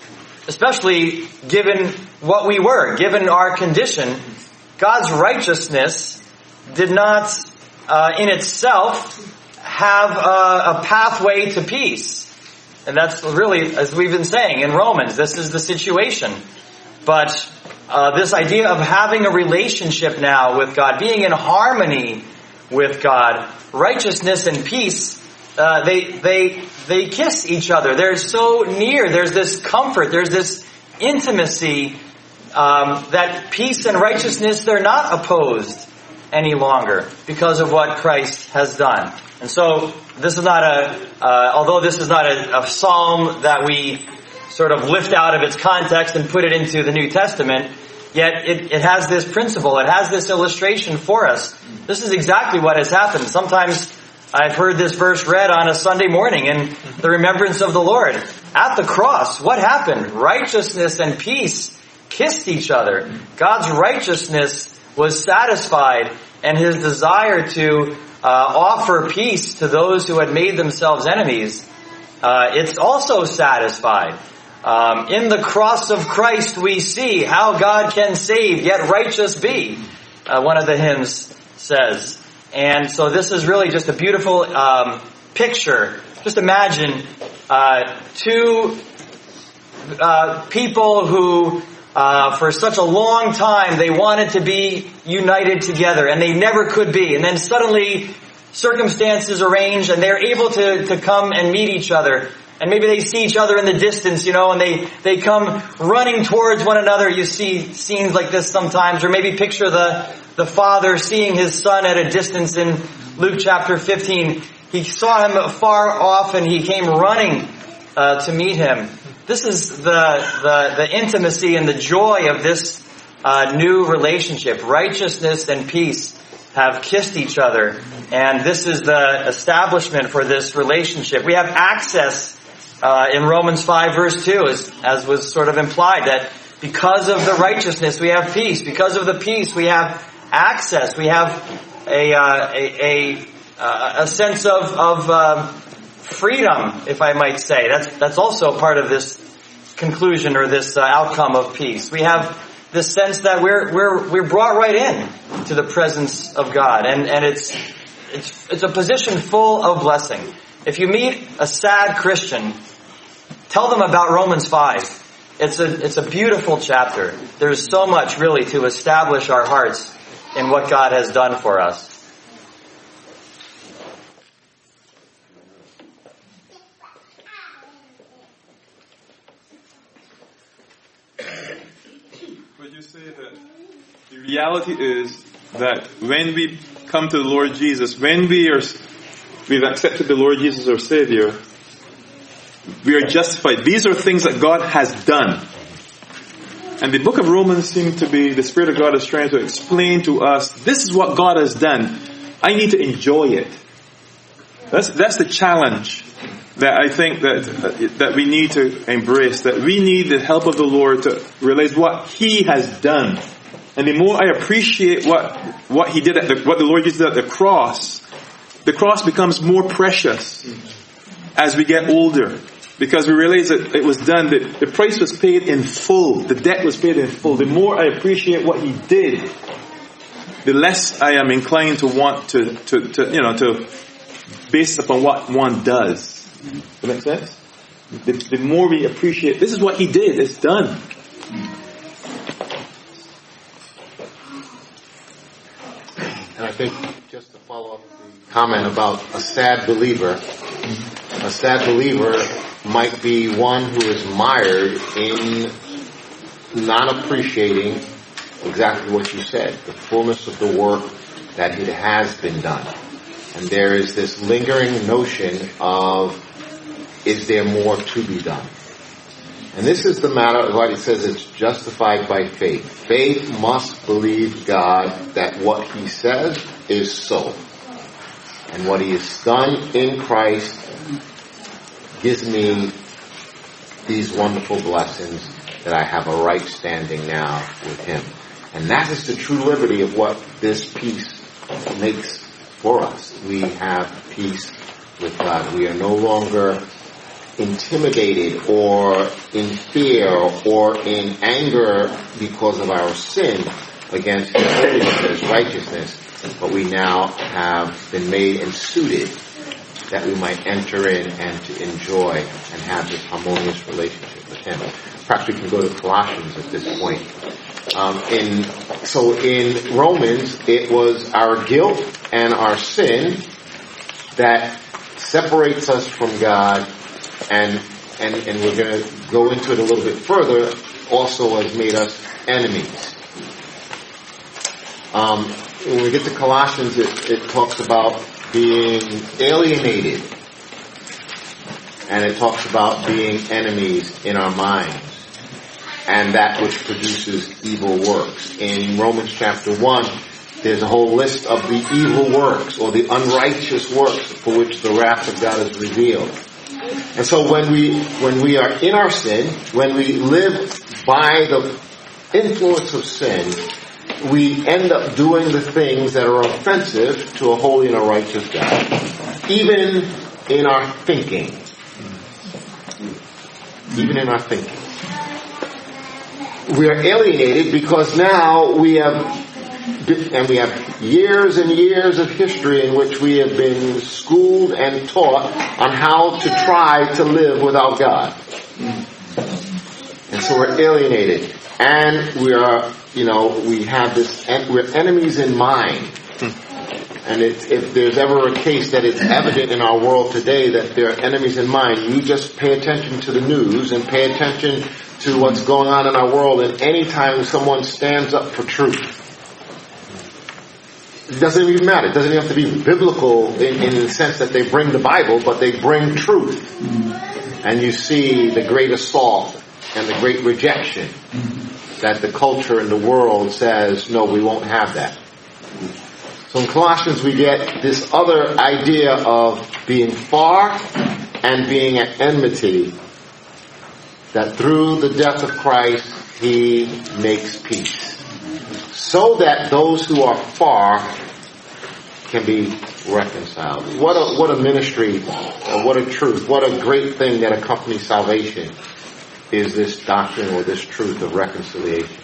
Especially given what we were, given our condition. God's righteousness did not, uh, in itself, have a, a pathway to peace. And that's really, as we've been saying in Romans, this is the situation. But uh, this idea of having a relationship now with God, being in harmony with God, righteousness and peace, uh, they they they kiss each other. They're so near. There's this comfort. There's this intimacy um, that peace and righteousness, they're not opposed any longer because of what Christ has done. And so this is not a, uh, although this is not a, a psalm that we sort of lift out of its context and put it into the New Testament, yet it, it has this principle, it has this illustration for us. This is exactly what has happened. Sometimes I've heard this verse read on a Sunday morning in the remembrance of the Lord. At the cross, what happened? Righteousness and peace kissed each other. God's righteousness was satisfied, and His desire to uh, offer peace to those who had made themselves enemies, uh, it's also satisfied. Um, in the cross of Christ we see how God can save, yet righteous be, uh, one of the hymns says. And so this is really just a beautiful um, picture. Just imagine uh, two uh, people who uh, for such a long time they wanted to be united together and they never could be. And then suddenly circumstances arrange and they're able to, to come and meet each other. And maybe they see each other in the distance, you know, and they, they come running towards one another. You see scenes like this sometimes. Or maybe picture the, the father seeing his son at a distance in Luke chapter fifteen. He saw him far off and he came running uh, to meet him. This is the, the, the intimacy and the joy of this uh, new relationship. Righteousness and peace have kissed each other. And this is the establishment for this relationship. We have access Uh, in Romans five verse two, as, as was sort of implied, that because of the righteousness we have peace. Because of the peace we have access. We have a uh, a, a, a sense of, of uh, freedom, if I might say. That's that's also part of this conclusion or this uh, outcome of peace. We have this sense that we're we're we're brought right in to the presence of God, and and it's it's it's a position full of blessing. If you meet a sad Christian, tell them about Romans five. It's a, it's a beautiful chapter. There's so much really to establish our hearts in what God has done for us. Would you say that the reality is that when we come to the Lord Jesus, when we are we've accepted the Lord Jesus our Savior, we are justified. These are things that God has done. And the book of Romans seems to be, the Spirit of God is trying to explain to us, this is what God has done. I need to enjoy it. That's, that's the challenge that I think that, that we need to embrace, that we need the help of the Lord to realize what He has done. And the more I appreciate what, what He did at the, what the Lord Jesus did at the cross, the cross becomes more precious as we get older, because we realize that it was done, that the price was paid in full, the debt was paid in full. The more I appreciate what He did, the less I am inclined to want to, to, to you know, to base upon what one does. Does that make sense? The, the more we appreciate, this is what He did, it's done. And I think, just to follow up the comment about a sad believer, a sad believer might be one who is mired in not appreciating exactly what you said, the fullness of the work that it has been done. And there is this lingering notion of, is there more to be done? And this is the matter of what it says, it's justified by faith. Faith must believe God that what he says is so. And what he has done in Christ gives me these wonderful blessings that I have a right standing now with him. And that is the true liberty of what this peace makes for us. We have peace with God. We are no longer intimidated or in fear or in anger because of our sin against his holiness and his righteousness, but we now have been made and suited that we might enter in and to enjoy and have this harmonious relationship with him. Perhaps we can go to Colossians at this point. Um, in, so in Romans, it was our guilt and our sin that separates us from God, and and, and we're going to go into it a little bit further, also has made us enemies. Um, when we get to Colossians, it, it talks about being alienated, and it talks about being enemies in our minds, and that which produces evil works. In Romans chapter one, there's a whole list of the evil works, or the unrighteous works for which the wrath of God is revealed. And so when we, when we are in our sin, when we live by the influence of sin, we end up doing the things that are offensive to a holy and a righteous God. Even in our thinking. Even in our thinking. We are alienated because now we have, and we have years and years of history in which we have been schooled and taught on how to try to live without God. And so we're alienated. And we are, you know, we have this, we're enemies in mind. And it, if there's ever a case that it's evident in our world today that there are enemies in mind, you just pay attention to the news and pay attention to what's going on in our world, and anytime someone stands up for truth, it doesn't even matter. It doesn't even have to be biblical in, in the sense that they bring the Bible, but they bring truth. And you see the great assault and the great rejection that the culture and the world says, no, we won't have that. So in Colossians we get this other idea of being far and being at enmity, that through the death of Christ he makes peace, so that those who are far can be reconciled. What a, what a ministry, what a truth, what a great thing that accompanies salvation is this doctrine or this truth of reconciliation.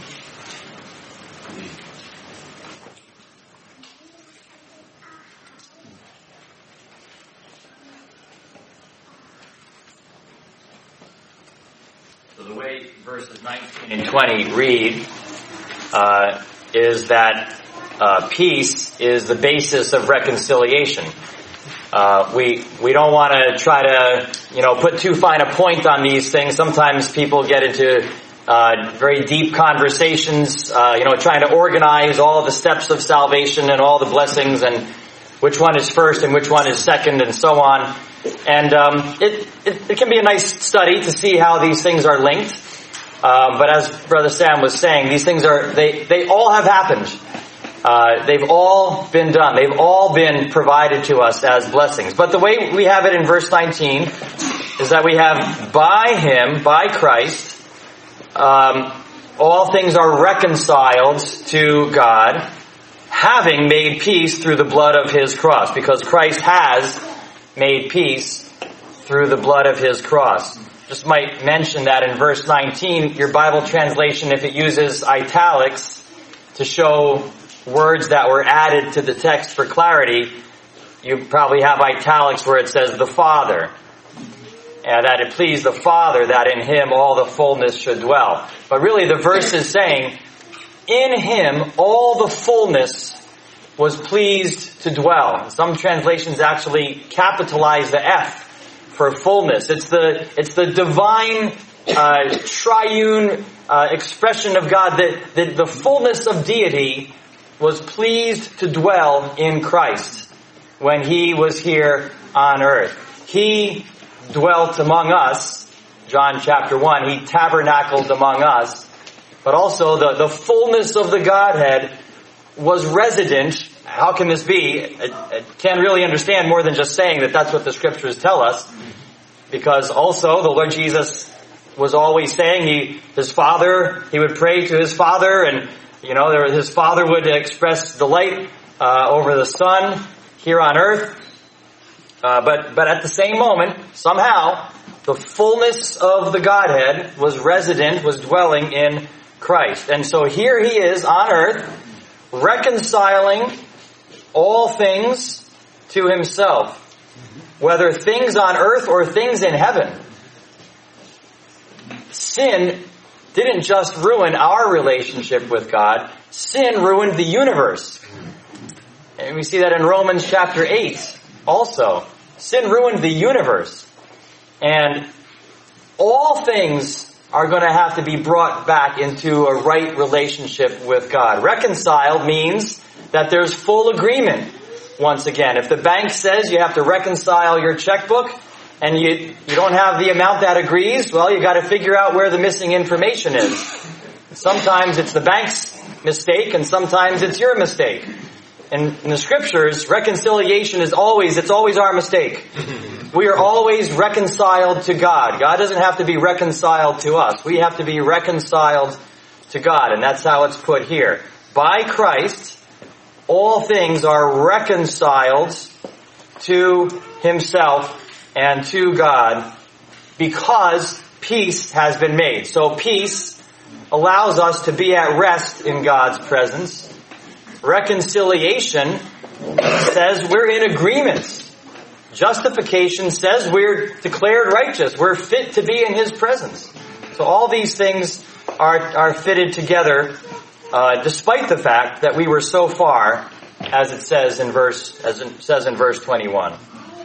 So the way verses nineteen and twenty read uh, is that uh, peace is the basis of reconciliation. Uh, we we don't want to try to you know put too fine a point on these things. Sometimes people get into uh, very deep conversations, uh, you know, trying to organize all the steps of salvation and all the blessings and which one is first and which one is second and so on. And um, it, it it can be a nice study to see how these things are linked. Uh, but as Brother Sam was saying, these things are they they all have happened. Uh, they've all been done. They've all been provided to us as blessings. But the way we have it in verse nineteen is that we have by Him, by Christ, um, all things are reconciled to God, having made peace through the blood of His cross. Because Christ has made peace through the blood of His cross. Just might mention that in verse nineteen, your Bible translation, if it uses italics to show words that were added to the text for clarity, you probably have italics where it says the Father. And that it pleased the Father that in Him all the fullness should dwell. But really the verse is saying, in Him all the fullness was pleased to dwell. Some translations actually capitalize the F for fullness. It's the, it's the divine, uh, triune uh, expression of God, that, that the fullness of deity was pleased to dwell in Christ when He was here on earth. He dwelt among us, John chapter one, He tabernacled among us, but also the, the fullness of the Godhead was resident. How can this be? I, I can't really understand more than just saying that that's what the Scriptures tell us, because also the Lord Jesus was always saying he, His Father, He would pray to His Father, and you know, there, His Father would express delight uh, over the Son here on earth. Uh, but, but at the same moment, somehow, the fullness of the Godhead was resident, was dwelling in Christ. And so here He is on earth, reconciling all things to Himself, whether things on earth or things in heaven. Sin didn't just ruin our relationship with God, sin ruined the universe. And we see that in Romans chapter eight also. Sin ruined the universe. And all things are going to have to be brought back into a right relationship with God. Reconciled means that there's full agreement once again. If the bank says you have to reconcile your checkbook and you, you don't have the amount that agrees, well, you got to figure out where the missing information is. Sometimes it's the bank's mistake and sometimes it's your mistake. In, in the Scriptures, reconciliation is always, it's always our mistake. We are always reconciled to God. God doesn't have to be reconciled to us. We have to be reconciled to God. And that's how it's put here. By Christ, all things are reconciled to Himself and to God because peace has been made. So peace allows us to be at rest in God's presence. Reconciliation says we're in agreement. Justification says we're declared righteous. We're fit to be in His presence. So all these things are, are fitted together, uh, despite the fact that we were so far, as it says in verse, as it says in verse twenty-one.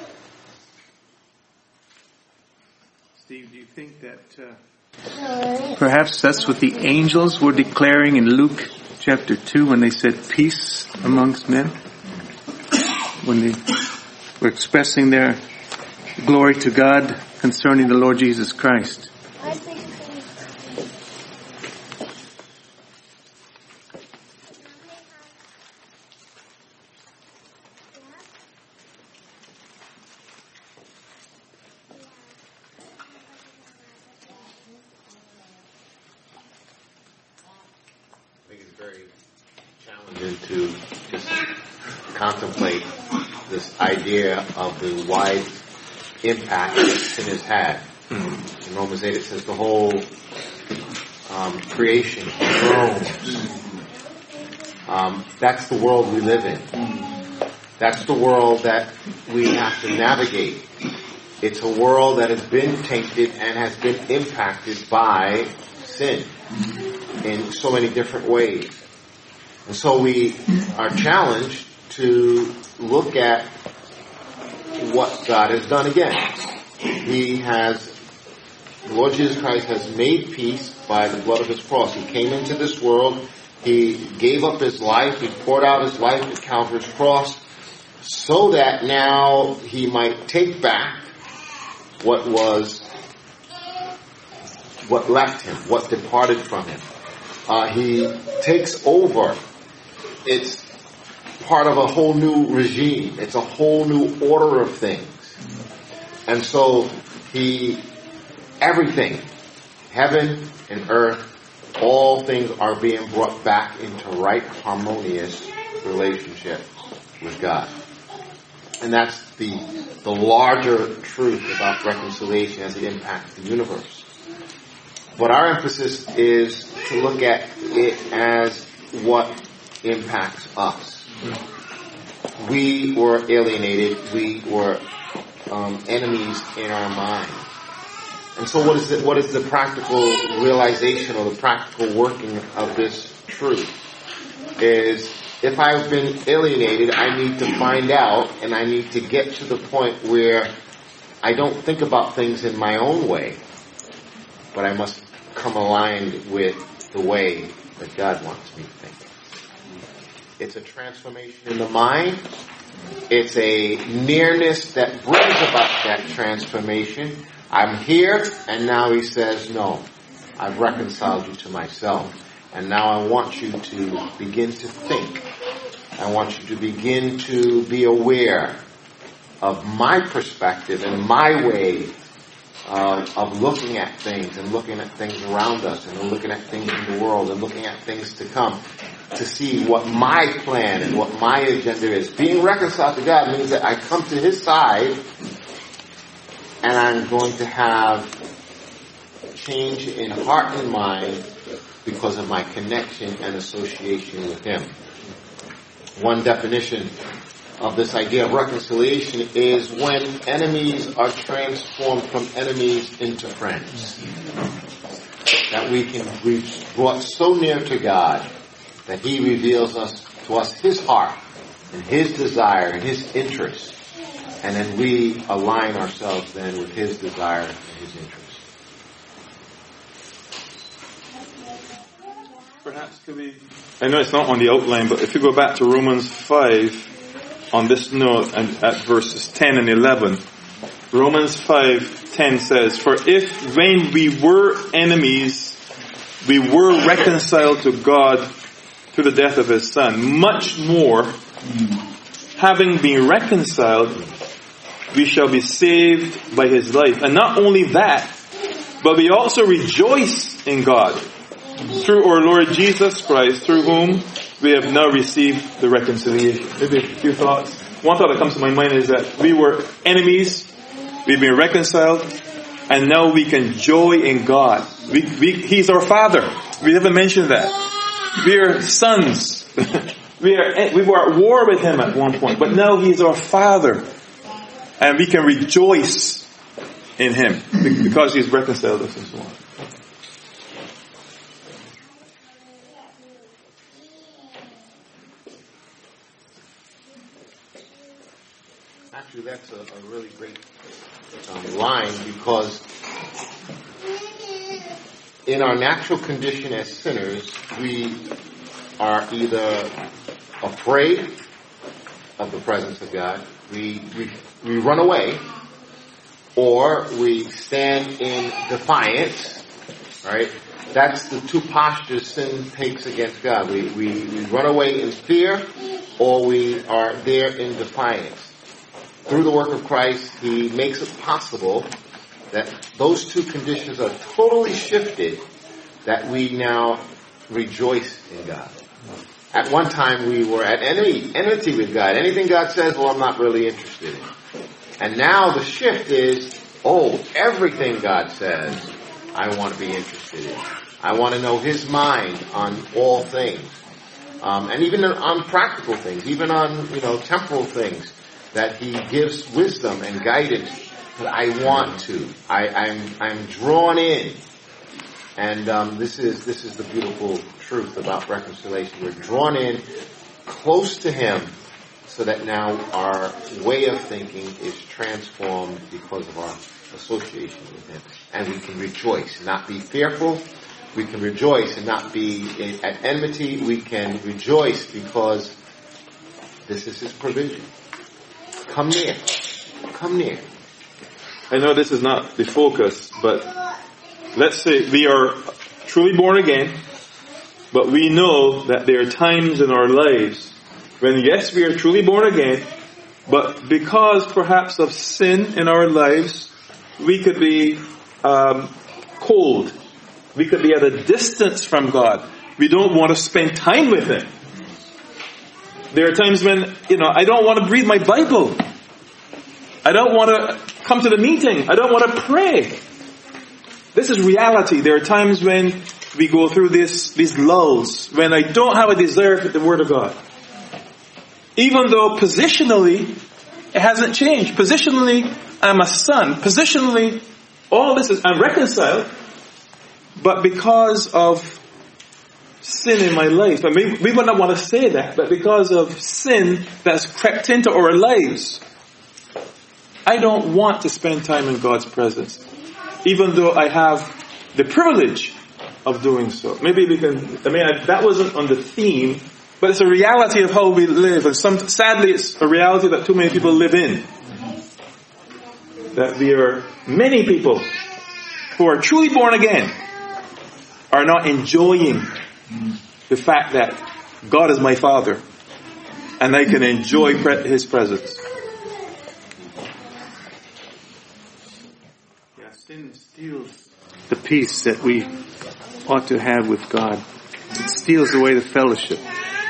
Steve, do you think that uh, perhaps that's what the angels were declaring in Luke chapter two when they said peace amongst men? When they were expressing their glory to God concerning the Lord Jesus Christ. To just contemplate this idea of the wide impact that sin has had. In Romans eight it says the whole um, creation groans. Um, that's the world we live in. That's the world that we have to navigate. It's a world that has been tainted and has been impacted by sin in so many different ways. And so we are challenged to look at what God has done again. He has, the Lord Jesus Christ has made peace by the blood of His cross. He came into this world. He gave up His life. He poured out His life at Calvary's cross so that now He might take back what was, what left Him, what departed from Him. Uh, he takes over. It's part of a whole new regime. It's a whole new order of things. And so He, everything, heaven and earth, all things are being brought back into right, harmonious relationship with God. And that's the, the larger truth about reconciliation as it impacts the universe. But our emphasis is to look at it as what impacts us. We were alienated. We were um, enemies in our mind. And so what is the, what is the practical realization or the practical working of this truth? Is if I've been alienated, I need to find out and I need to get to the point where I don't think about things in my own way, but I must come aligned with the way that God wants me to think. It's a transformation in the mind. It's a nearness that brings about that transformation. I'm here, and now he says, no, I've reconciled you to myself. And now I want you to begin to think. I want you to begin to be aware of my perspective and my way of, of looking at things and looking at things around us and looking at things in the world and looking at things to come, to see what my plan and what my agenda is. Being reconciled to God means that I come to his side and I'm going to have change in heart and mind because of my connection and association with him. One definition of this idea of reconciliation is when enemies are transformed from enemies into friends. That we can be brought so near to God that he reveals us to us his heart and his desire and his interest. And then we align ourselves then with his desire and his interest. Perhaps could we, I know it's not on the outline, but if you go back to Romans five on this note and at verses ten and eleven, Romans five ten says, "For if when we were enemies, we were reconciled to God through the death of his Son, much more, having been reconciled, we shall be saved by his life. And not only that, but we also rejoice in God through our Lord Jesus Christ, through whom we have now received the reconciliation." Maybe a few thoughts. One thought that comes to my mind is that we were enemies, we've been reconciled, and now we can joy in God. We, we, he's our Father. We haven't mentioned that. We are sons. we are we were at war with him at one point, but now he's our Father, and we can rejoice in him because he's reconciled us and so on. Actually, that's a, a really great um, line, because in our natural condition as sinners, we are either afraid of the presence of God, we, we, we run away, or we stand in defiance, right? That's the two postures sin takes against God. We, we, we run away in fear, or we are there in defiance. Through the work of Christ, he makes it possible that those two conditions are totally shifted, that we now rejoice in God. At one time we were at enemy, enmity with God. Anything God says, well, I'm not really interested in. And now the shift is, oh, everything God says, I want to be interested in. I want to know his mind on all things. Um, and even on practical things, even on, you know, temporal things, that he gives wisdom and guidance that I want to. I, I'm, I'm drawn in. And um, this is this is the beautiful truth about reconciliation. We're drawn in close to him so that now our way of thinking is transformed because of our association with him. And we can rejoice, not be fearful. We can rejoice and not be in, at enmity. We can rejoice because this is his provision. Come near. Come near. I know this is not the focus, but let's say we are truly born again, but we know that there are times in our lives when, yes, we are truly born again, but because perhaps of sin in our lives, we could be um, cold. We could be at a distance from God. We don't want to spend time with him. There are times when, you know, I don't want to read my Bible. I don't want to come to the meeting. I don't want to pray. This is reality. There are times when we go through this, these lulls, when I don't have a desire for the Word of God. Even though positionally, it hasn't changed. Positionally, I'm a son. Positionally, all this is, I'm reconciled. But because of sin in my life, I mean, we would not want to say that, but because of sin that's crept into our lives, I don't want to spend time in God's presence. Even though I have the privilege of doing so. Maybe we can, I mean, I, that wasn't on the theme, but it's a reality of how we live. And some, sadly, it's a reality that too many people live in. That there are many people who are truly born again are not enjoying the fact that God is my Father and I can enjoy pre- His presence. Yeah, sin steals the peace that we ought to have with God. It steals away the fellowship.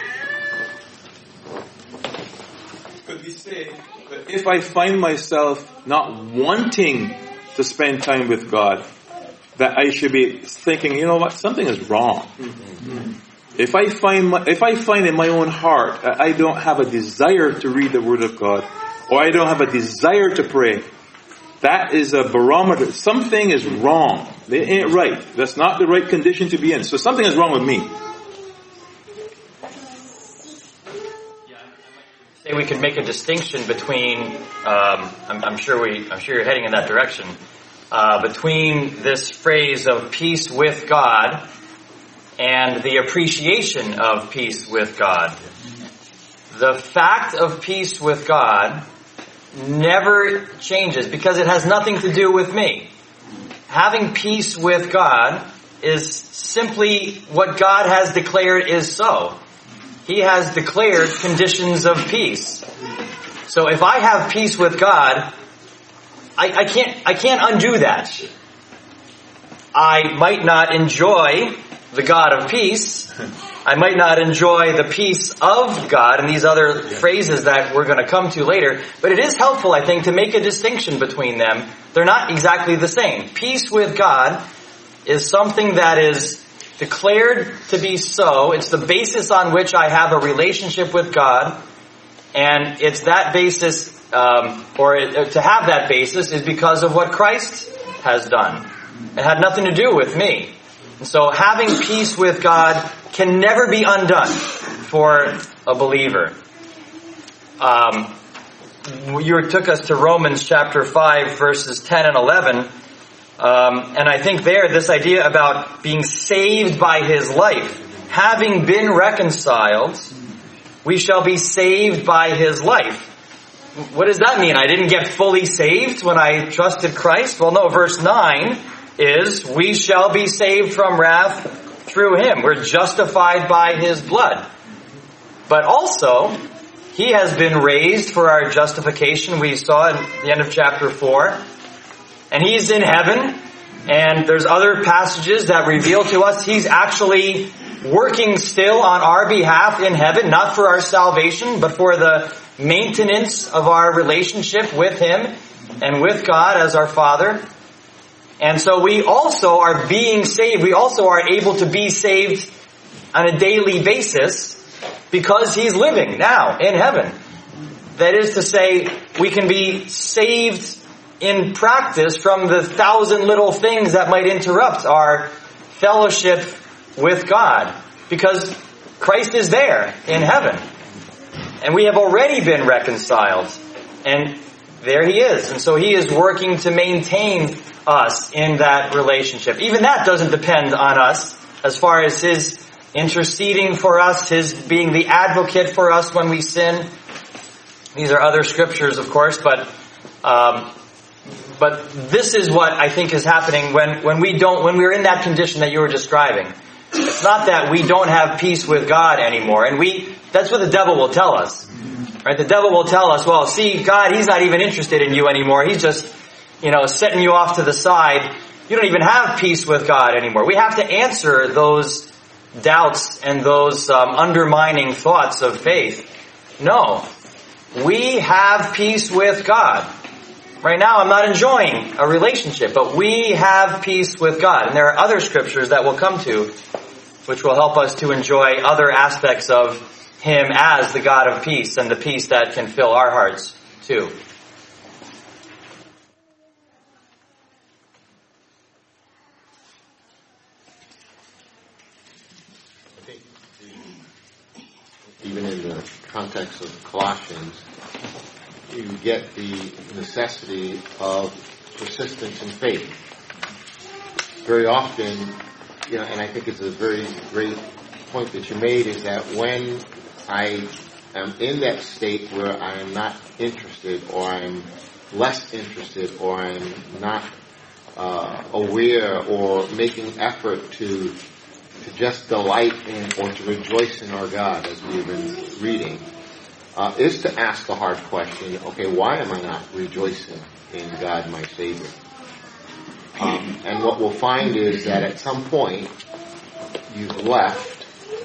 Could we say that if I find myself not wanting to spend time with God, that I should be thinking, you know what, something is wrong. Mm-hmm. If I find my, if I find in my own heart that I don't have a desire to read the Word of God, or I don't have a desire to pray, that is a barometer. Something is wrong. It ain't right. That's not the right condition to be in. So something is wrong with me. Say we could make a distinction between. Um, I'm, I'm sure we. I'm sure you're heading in that direction. Uh, between this phrase of peace with God and the appreciation of peace with God. The fact of peace with God never changes because it has nothing to do with me. Having peace with God is simply what God has declared is so. He has declared conditions of peace. So if I have peace with God, I, I can't, I can't undo that. I might not enjoy the God of peace. I might not enjoy the peace of God and these other phrases that we're going to come to later. But it is helpful, I think, to make a distinction between them. They're not exactly the same. Peace with God is something that is declared to be so. It's the basis on which I have a relationship with God. And it's that basis, um, or it, to have that basis is because of what Christ has done. It had nothing to do with me. And so having peace with God can never be undone for a believer. Um, you took us to Romans chapter five, verses ten and eleven. Um, and I think there, this idea about being saved by His life, having been reconciled, we shall be saved by His life. What does that mean? I didn't get fully saved when I trusted Christ? Well, no, verse nine is, we shall be saved from wrath through Him. We're justified by His blood. But also, He has been raised for our justification. We saw at the end of chapter four. And He's in heaven. And there's other passages that reveal to us He's actually working still on our behalf in heaven, not for our salvation, but for the maintenance of our relationship with Him and with God as our Father. And so we also are being saved. We also are able to be saved on a daily basis because He's living now in heaven. That is to say, we can be saved in practice from the thousand little things that might interrupt our fellowship with God. Because Christ is there in heaven. And we have already been reconciled. And there He is. And so He is working to maintain us in that relationship. Even that doesn't depend on us as far as His interceding for us, His being the advocate for us when we sin. These are other scriptures, of course, but um, but this is what I think is happening when, when we don't, when we're in that condition that you were describing. It's not that we don't have peace with God anymore, and we, that's what the devil will tell us. Right? The devil will tell us, well, see, God, He's not even interested in you anymore. He's just, you know, setting you off to the side. You don't even have peace with God anymore. We have to answer those doubts and those um, undermining thoughts of faith. No. We have peace with God. Right now I'm not enjoying a relationship, but we have peace with God. And there are other scriptures that we'll come to which will help us to enjoy other aspects of Him as the God of peace and the peace that can fill our hearts too. I think the, even in the context of Colossians, you get the necessity of persistence in faith. Very often, you know, and I think it's a very great point that you made, is that when I am in that state where I am not interested, or I'm less interested, or I'm not uh, aware or making effort to to just delight in or to rejoice in our God, as we've been reading, uh, is to ask the hard question, okay, why am I not rejoicing in God, my Savior? Um, and what we'll find is that at some point, you've left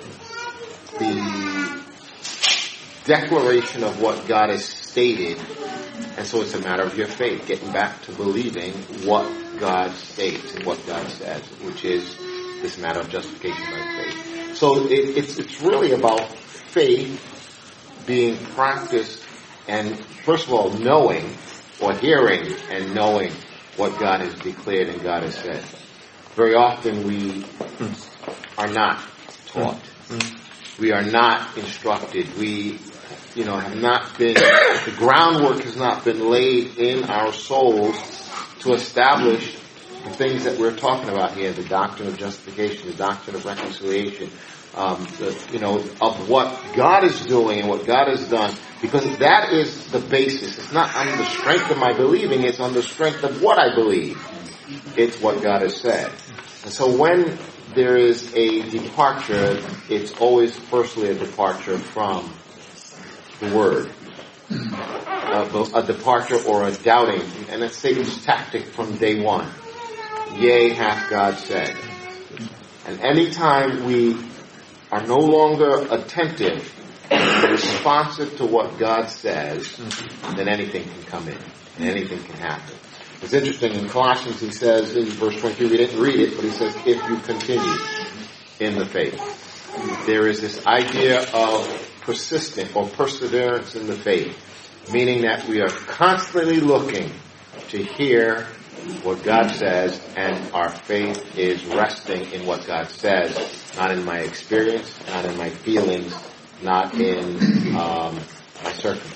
the declaration of what God has stated, and so it's a matter of your faith, getting back to believing what God states and what God says, which is this matter of justification by faith. So it, it's it's really about faith being practiced, and first of all, knowing or hearing and knowing what God has declared and God has said. Very often we are not taught. We are not instructed. We, you know, have not been, the groundwork has not been laid in our souls to establish the things that we're talking about here, the doctrine of justification, the doctrine of reconciliation, um, the, you know, of what God is doing and what God has done, because that is the basis. It's not on the strength of my believing, it's on the strength of what I believe. It's what God has said. And so when there is a departure, it's always firstly a departure from the Word. Uh, a departure or a doubting, and that's Satan's tactic from day one. Yea, hath God said. And anytime we are no longer attentive and responsive to what God says, then anything can come in, and anything can happen. It's interesting, in Colossians he says, in verse twenty-two, we didn't read it, but he says, if you continue in the faith. There is this idea of persistent or perseverance in the faith, meaning that we are constantly looking to hear what God says, and our faith is resting in what God says, not in my experience, not in my feelings, not in um, my circumstances.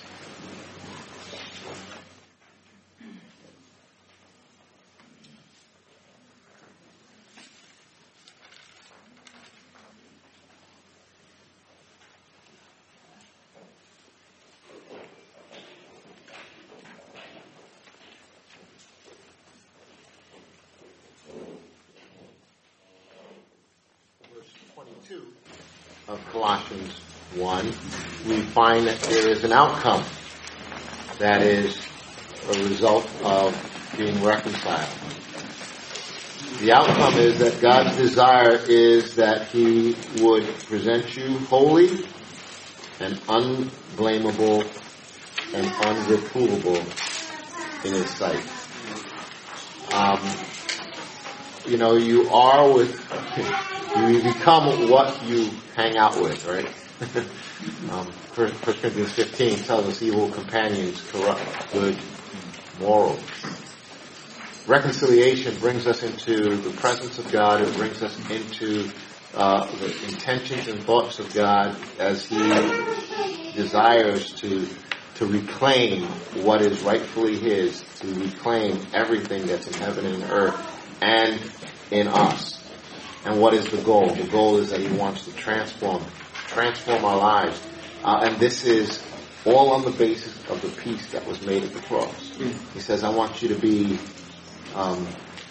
Of Colossians one, we find that there is an outcome that is a result of being reconciled. The outcome is that God's desire is that He would present you holy and unblameable and unreprovable in His sight. Um, you know, you are with... You become what you hang out with, right? um, First Corinthians fifteen tells us evil companions corrupt good morals. Reconciliation brings us into the presence of God. It brings us into uh, the intentions and thoughts of God as He desires to to reclaim what is rightfully His, to reclaim everything that's in heaven and earth and in us. And what is the goal? The goal is that He wants to transform, transform our lives. Uh, and this is all on the basis of the peace that was made at the cross. He says, I want you to be, um,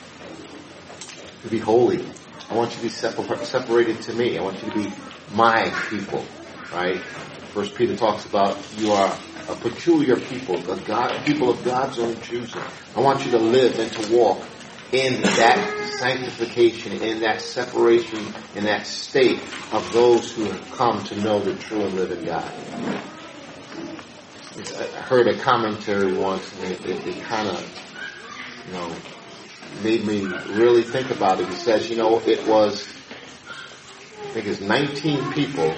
to be holy. I want you to be separ- separated to me. I want you to be my people, right? First Peter talks about you are a peculiar people, a God, people of God's own choosing. I want you to live and to walk in that sanctification, in that separation, in that state of those who have come to know the true and living God. I heard a commentary once, and it, it, it kind of, you know, made me really think about it. He says, you know, it was, I think it's nineteen people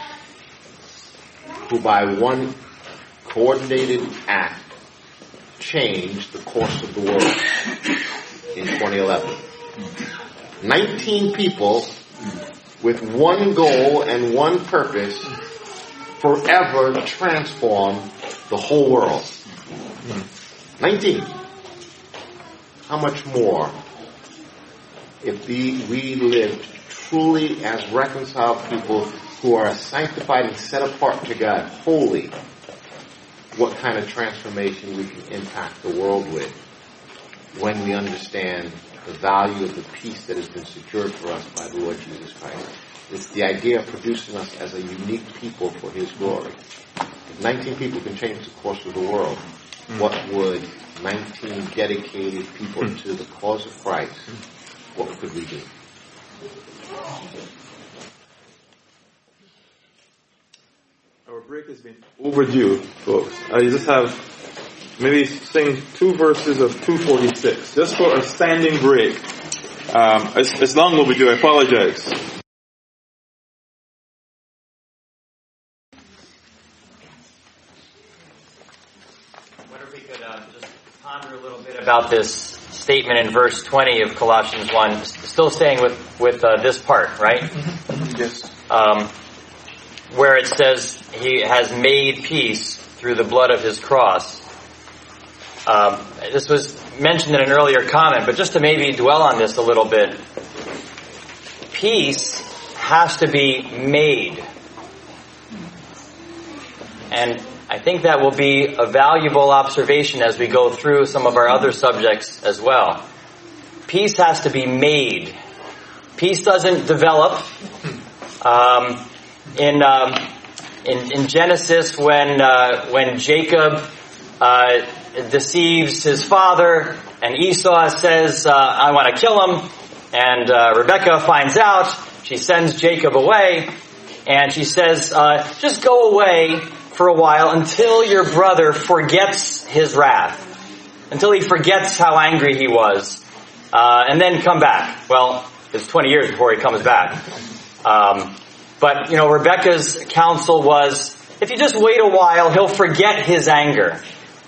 who by one coordinated act changed the course of the world in twenty eleven. nineteen people with one goal and one purpose forever transform the whole world. nineteen. How much more if the, we lived truly as reconciled people who are sanctified and set apart to God, holy, what kind of transformation we can impact the world with when we understand the value of the peace that has been secured for us by the Lord Jesus Christ. It's the idea of producing us as a unique people for His glory. If nineteen people can change the course of the world, what would nineteen dedicated people to the cause of Christ, what could we do? Our break has been overdue, folks. I just have maybe sing two verses of two forty-six, just for a standing break. Um, it's, it's long overdue, I apologize. Wonder if we could uh, just ponder a little bit about this statement in verse twenty of Colossians one, still staying with, with uh, this part, right? Yes. Um, where it says He has made peace through the blood of His cross. Um, this was mentioned in an earlier comment, but just to maybe dwell on this a little bit. Peace has to be made. And I think that will be a valuable observation as we go through some of our other subjects as well. Peace has to be made. Peace doesn't develop. Um, in, um, in in Genesis, when uh, when Jacob uh, deceives his father, and Esau says, uh, "I want to kill him," and uh, Rebekah finds out. She sends Jacob away, and she says, uh, "Just go away for a while until your brother forgets his wrath, until he forgets how angry he was, uh, and then come back." Well, it's twenty years before he comes back. Um, but, you know, Rebekah's counsel was, if you just wait a while, he'll forget his anger.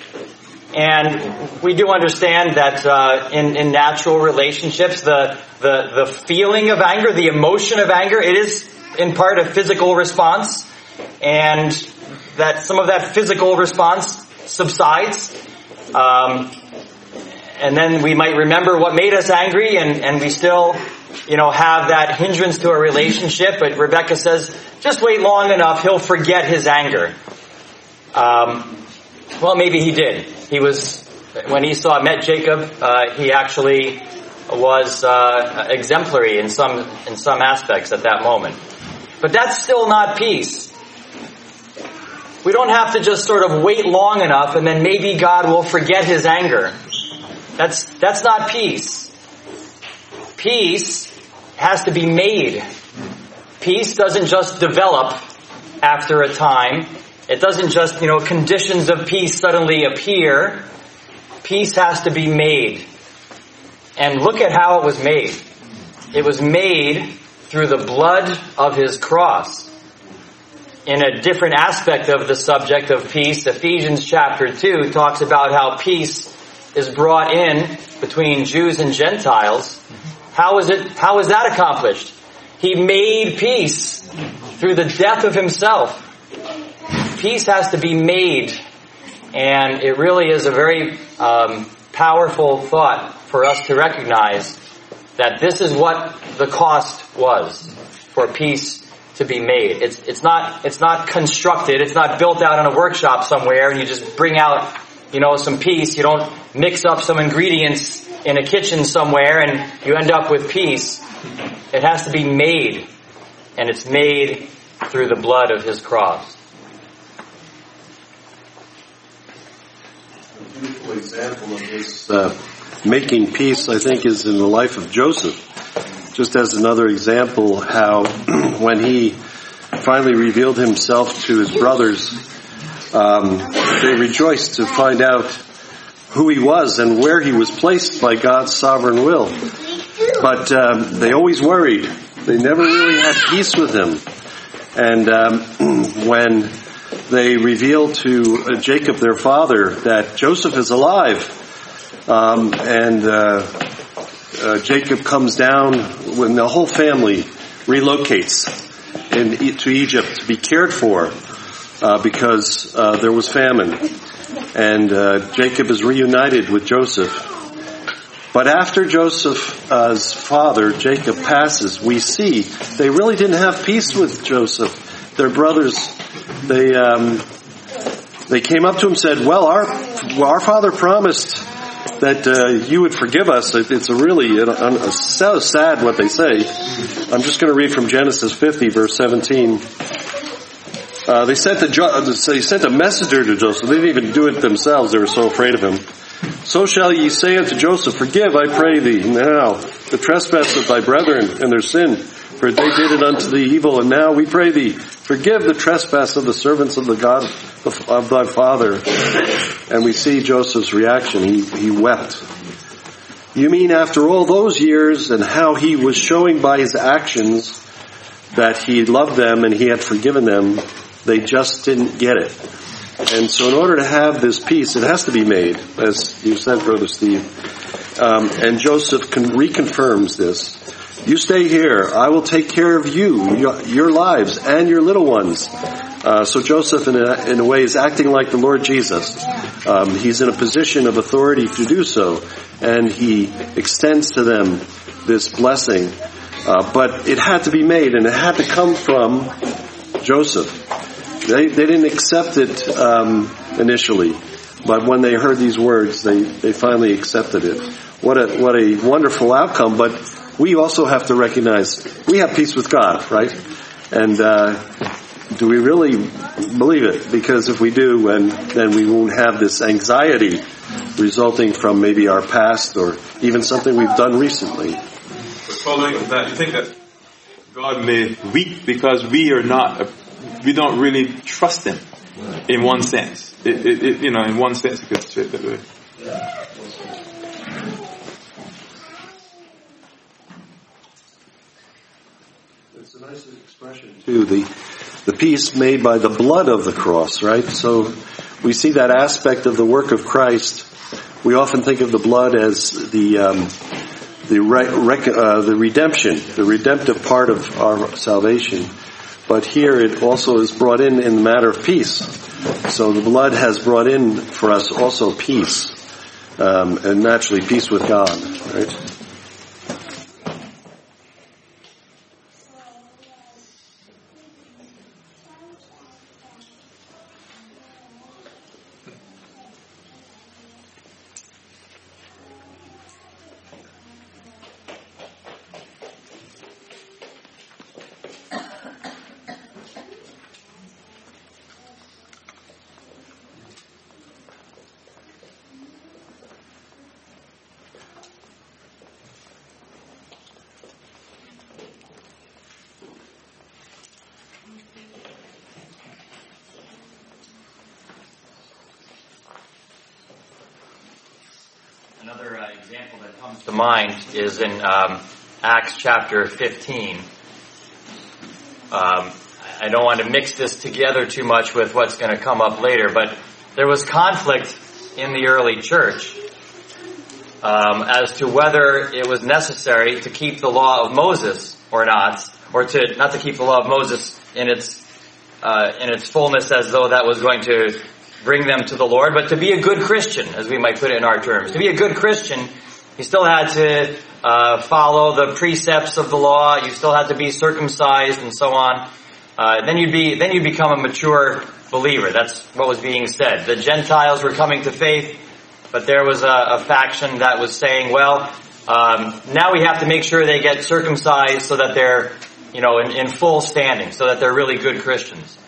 And we do understand that uh, in, in natural relationships, the, the, the feeling of anger, the emotion of anger, it is in part a physical response. And that some of that physical response subsides. Um, and then we might remember what made us angry, and, and we still, you know, have that hindrance to a relationship. But Rebekah says, just wait long enough, he'll forget his anger. Um, well, maybe he did. He was, when Esau met Jacob, uh, he actually was uh, exemplary in some in some aspects at that moment. But that's still not peace. We don't have to just sort of wait long enough and then maybe God will forget His anger. That's, that's not peace. Peace has to be made. Peace doesn't just develop after a time. It doesn't just, you know, conditions of peace suddenly appear. Peace has to be made. And look at how it was made. It was made through the blood of His cross. In a different aspect of the subject of peace, Ephesians chapter two talks about how peace is brought in between Jews and Gentiles. How is it, how is that accomplished? He made peace through the death of Himself. Peace has to be made. And it really is a very um, powerful thought for us to recognize that this is what the cost was for peace to be made. It's it's not it's not constructed. It's not built out in a workshop somewhere and you just bring out, you know, some peace. You don't mix up some ingredients in a kitchen somewhere and you end up with peace. It has to be made, and it's made through the blood of His cross. A beautiful example of this uh, making peace, I think, is in the life of Joseph. Just as another example, how when he finally revealed himself to his brothers, um, they rejoiced to find out who he was and where he was placed by God's sovereign will. But um, they always worried. They never really had peace with him. And um, when they revealed to uh, Jacob, their father, that Joseph is alive, um, and uh, Uh, Jacob comes down when the whole family relocates in, to Egypt to be cared for uh, because uh, there was famine. And uh, Jacob is reunited with Joseph. But after Joseph's father, Jacob, passes, we see they really didn't have peace with Joseph. Their brothers, they um, they came up to him and said, well, our, our father promised that uh, you would forgive us. It's a really a, a, so sad what they say. I'm just going to read from Genesis fifty, verse seventeen. Uh, they sent a, they sent a messenger to Joseph. They didn't even do it themselves. They were so afraid of him. So shall ye say unto Joseph, forgive, I pray thee, now the trespass of thy brethren and their sin, for they did it unto thee evil. And now we pray thee, forgive the trespass of the servants of the God of, of thy father. And we see Joseph's reaction. He, he wept. You mean after all those years and how he was showing by his actions that he loved them and he had forgiven them, they just didn't get it. And so in order to have this peace, it has to be made, as you said, Brother Steve. Um, and Joseph con- reconfirms this. You stay here. I will take care of you, your, your lives, and your little ones. Uh, so Joseph, in a, in a way, is acting like the Lord Jesus. Um, he's in a position of authority to do so, and he extends to them this blessing. Uh, but it had to be made, and it had to come from Joseph. They they didn't accept it um, initially, but when they heard these words, they, they finally accepted it. What a what a wonderful outcome! But we also have to recognize we have peace with God, right? And uh, do we really believe it? Because if we do, and then we won't have this anxiety resulting from maybe our past or even something we've done recently. Following that, you think that God may weep because we are not. We don't really trust Him, in one sense. It, it, it, you know, in one sense, you could say it that way. It's a nice expression too. The the peace made by the blood of the cross, right? So we see that aspect of the work of Christ. We often think of the blood as the um, the re- uh, the redemption, the redemptive part of our salvation. But here it also is brought in in the matter of peace. So the blood has brought in for us also peace, um, and naturally peace with God, right? Another uh, example that comes to mind is in um, Acts chapter fifteen. Um, I don't want to mix this together too much with what's going to come up later, but there was conflict in the early church um, as to whether it was necessary to keep the law of Moses or not, or to not to keep the law of Moses in its uh, in its fullness, as though that was going to bring them to the Lord, but to be a good Christian, as we might put it in our terms. To be a good Christian, you still had to uh, follow the precepts of the law. You still had to be circumcised and so on. Uh, then you'd be, then you'd become a mature believer. That's what was being said. The Gentiles were coming to faith, but there was a, a faction that was saying, well, um, now we have to make sure they get circumcised so that they're, you know, in, in full standing, so that they're really good Christians.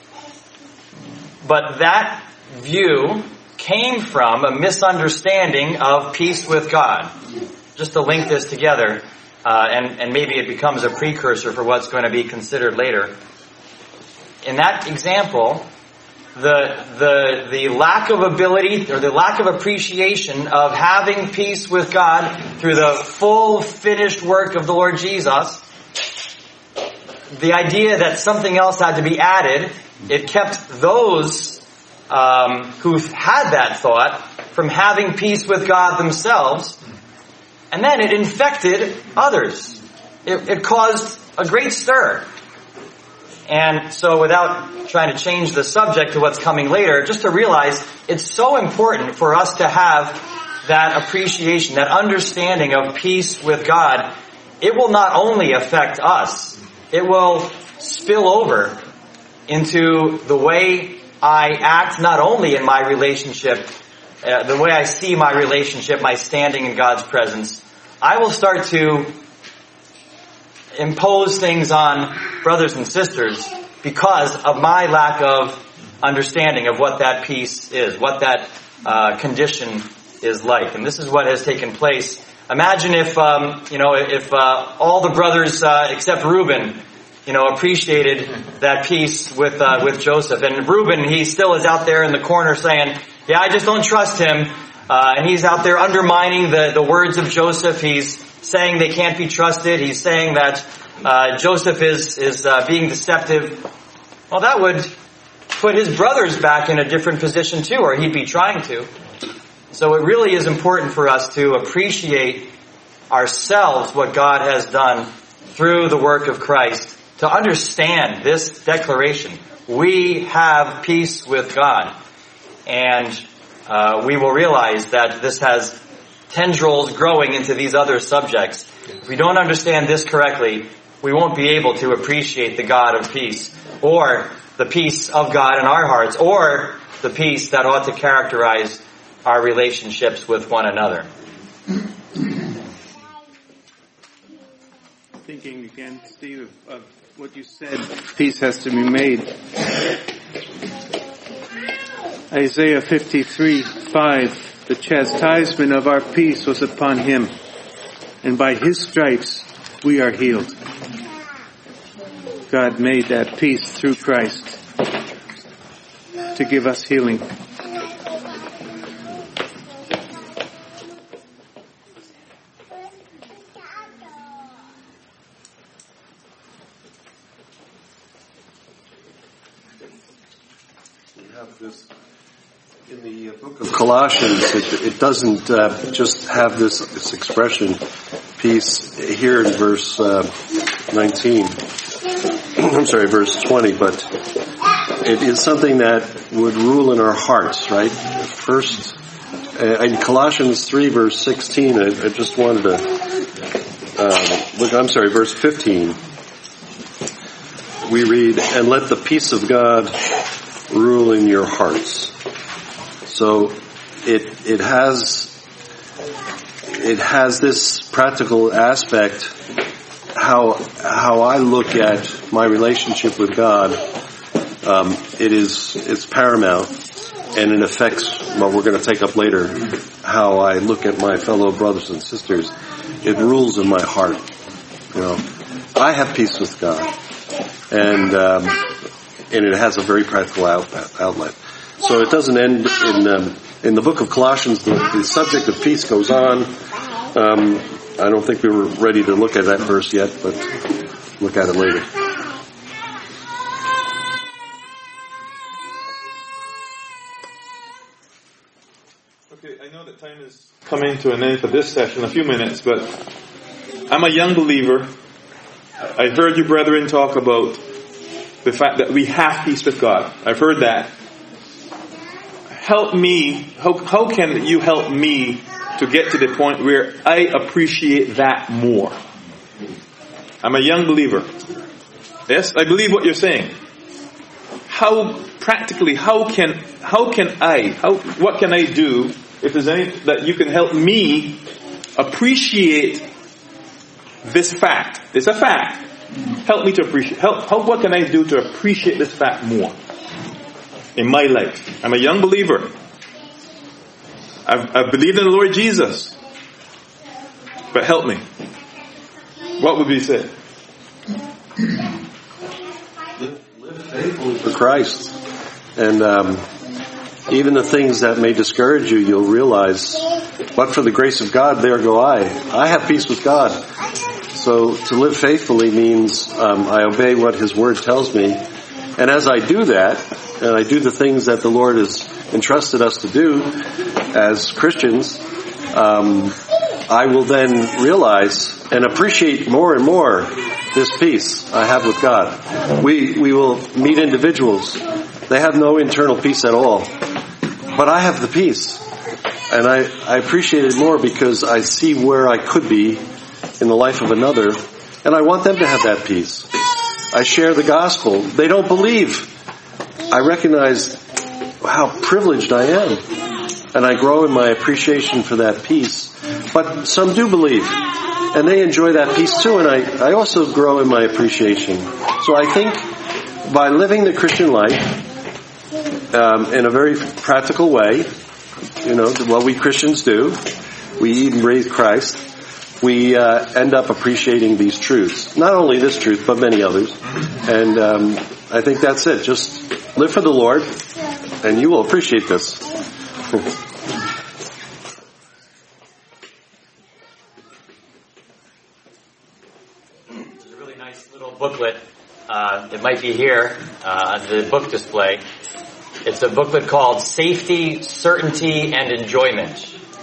But that view came from a misunderstanding of peace with God. Just to link this together, uh, and, and maybe it becomes a precursor for what's going to be considered later. In that example, the the the lack of ability or the lack of appreciation of having peace with God through the full finished work of the Lord Jesus, the idea that something else had to be added, it kept those um, who had that thought from having peace with God themselves, and then it infected others. It, it caused a great stir. And so without trying to change the subject to what's coming later, just to realize it's so important for us to have that appreciation, that understanding of peace with God, it will not only affect us, it will spill over into the way I act, not only in my relationship, uh, the way I see my relationship, my standing in God's presence. I will start to impose things on brothers and sisters because of my lack of understanding of what that peace is, what that uh, condition is like. And this is what has taken place. Imagine if, um, you know, if uh, all the brothers uh, except Reuben, you know, appreciated that peace with uh, with Joseph. And Reuben, he still is out there in the corner saying, yeah, I just don't trust him. Uh, and he's out there undermining the, the words of Joseph. He's saying they can't be trusted. He's saying that uh, Joseph is, is uh, being deceptive. Well, that would put his brothers back in a different position too, or he'd be trying to. So it really is important for us to appreciate ourselves what God has done through the work of Christ, to understand this declaration. We have peace with God. And uh, we will realize that this has tendrils growing into these other subjects. If we don't understand this correctly, we won't be able to appreciate the God of peace, or the peace of God in our hearts, or the peace that ought to characterize our relationships with one another. Thinking again, Steve, of, of what you said, peace has to be made. Isaiah fifty-three, five, the chastisement of our peace was upon him, and by his stripes we are healed. God made that peace through Christ to give us healing. In the book of Colossians, it, it doesn't uh, just have this, this expression, peace, here in verse uh, nineteen. I'm sorry, verse twenty, but it is something that would rule in our hearts, right? First, uh, in Colossians three, verse sixteen, I, I just wanted to uh, look, I'm sorry, verse fifteen. We read, and let the peace of God rule in your hearts. So it it has it has this practical aspect, how how I look at my relationship with God. Um, it is it's paramount, and it affects what we're going to take up later. How I look at my fellow brothers and sisters, it rules in my heart. You know, I have peace with God, and um, and it has a very practical outlet. outlet. So it doesn't end in um, in the book of Colossians. The, the subject of peace goes on. Um, I don't think we were ready to look at that verse yet, but look at it later. Okay, I know that time is coming to an end for this session, a few minutes, but I'm a young believer. I heard you brethren talk about the fact that we have peace with God. I've heard that. Help me, how, how can you help me to get to the point where I appreciate that more? I'm a young believer. Yes, I believe what you're saying. How, practically, how can, how can I, how, what can I do, if there's any, that you can help me appreciate this fact? It's a fact. Help me to appreciate, help, how, what can I do to appreciate this fact more in my life? I'm a young believer. I've, I've believed in the Lord Jesus. But help me. What would be said? Live, live faithfully for Christ. And um, even the things that may discourage you, you'll realize, but for the grace of God, there go I. I have peace with God. So to live faithfully means um, I obey what His Word tells me. And as I do that, and I do the things that the Lord has entrusted us to do as Christians, um, I will then realize and appreciate more and more this peace I have with God. We we will meet individuals. They have no internal peace at all. But I have the peace. And I, I appreciate it more because I see where I could be in the life of another, and I want them to have that peace. I share the gospel. They don't believe. I recognize how privileged I am, and I grow in my appreciation for that peace. But some do believe, and they enjoy that peace too, and I, I also grow in my appreciation. So I think by living the Christian life um, in a very practical way, you know, what we Christians do, we eat and breathe Christ, we uh, end up appreciating these truths. Not only this truth, but many others. And um, I think that's it. Just live for the Lord, and you will appreciate this. There's a really nice little booklet. Uh, it might be here uh, on the book display. It's a booklet called Safety, Certainty, and Enjoyment.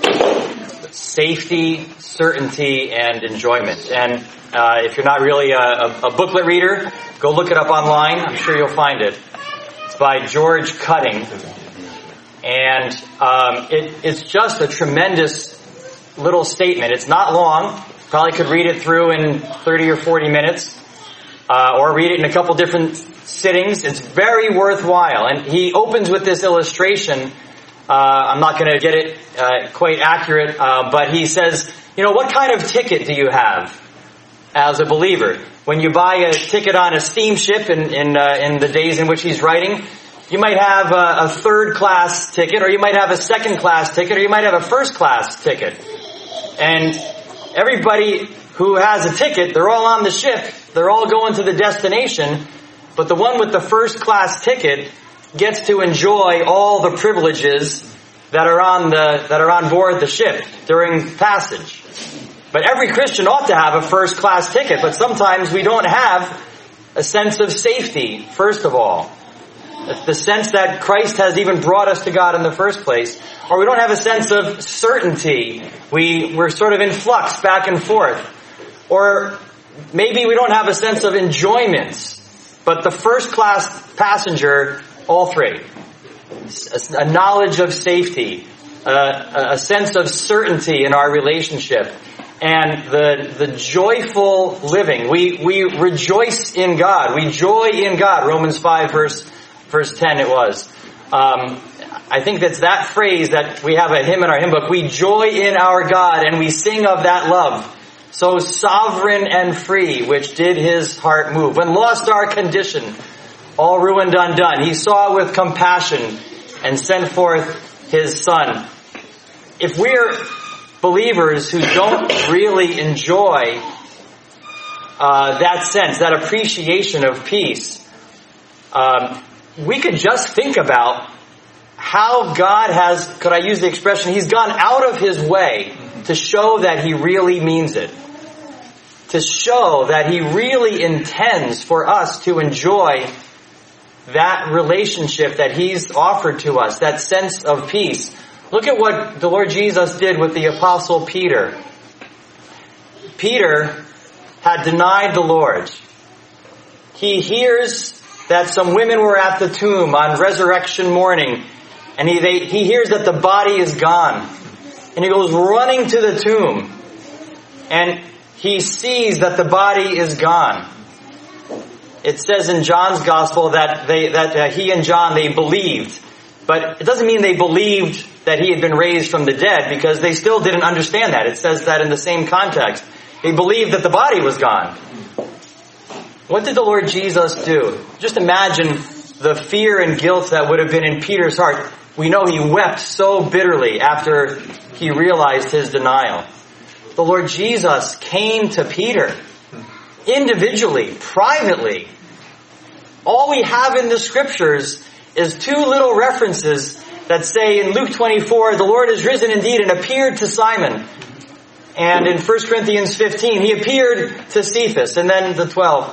Safety, Certainty, and Enjoyment. And uh, if you're not really a, a, a booklet reader, go look it up online. I'm sure you'll find it. It's by George Cutting. And um, it, it's just a tremendous little statement. It's not long. Probably could read it through in thirty or forty minutes. Uh, or read it in a couple different sittings. It's very worthwhile. And he opens with this illustration. Uh, I'm not going to get it uh, quite accurate, uh, but he says, you know, what kind of ticket do you have as a believer? When you buy a ticket on a steamship in in, uh, in the days in which he's writing, you might have a, a third-class ticket, or you might have a second-class ticket, or you might have a first-class ticket. And everybody who has a ticket, they're all on the ship. They're all going to the destination, but the one with the first class ticket gets to enjoy all the privileges that are on the that are on board the ship during passage. But every Christian ought to have a first class ticket, but sometimes we don't have a sense of safety, first of all. The sense that Christ has even brought us to God in the first place. Or we don't have a sense of certainty. We, we're sort of in flux back and forth. Or maybe we don't have a sense of enjoyment, but the first class passenger, all three. A knowledge of safety, a, a sense of certainty in our relationship, and the the joyful living. We we rejoice in God. We joy in God. Romans five verse verse ten it was. Um, I think that's that phrase that we have a hymn in our hymn book. We joy in our God, and we sing of that love. So sovereign and free, which did his heart move. When lost our condition, all ruined undone, he saw with compassion and sent forth his Son. If we're believers who don't really enjoy uh, that sense, that appreciation of peace, um, we could just think about how God has, could I use the expression, he's gone out of his way to show that he really means it. To show that he really intends for us to enjoy that relationship that he's offered to us, that sense of peace. Look at what the Lord Jesus did with the Apostle Peter. Peter had denied the Lord. He hears that some women were at the tomb on resurrection morning, and he, they, he hears that the body is gone. And he goes running to the tomb, and he sees that the body is gone. It says in John's Gospel that they that uh, he and John, they believed. But it doesn't mean they believed that he had been raised from the dead, because they still didn't understand that. It says that in the same context. They believed that the body was gone. What did the Lord Jesus do? Just imagine the fear and guilt that would have been in Peter's heart. We know he wept so bitterly after he realized his denial. The Lord Jesus came to Peter individually, privately. All we have in the scriptures is two little references that say in Luke twenty-four, the Lord is risen indeed and appeared to Simon. And in First Corinthians fifteen, he appeared to Cephas, and then the twelve.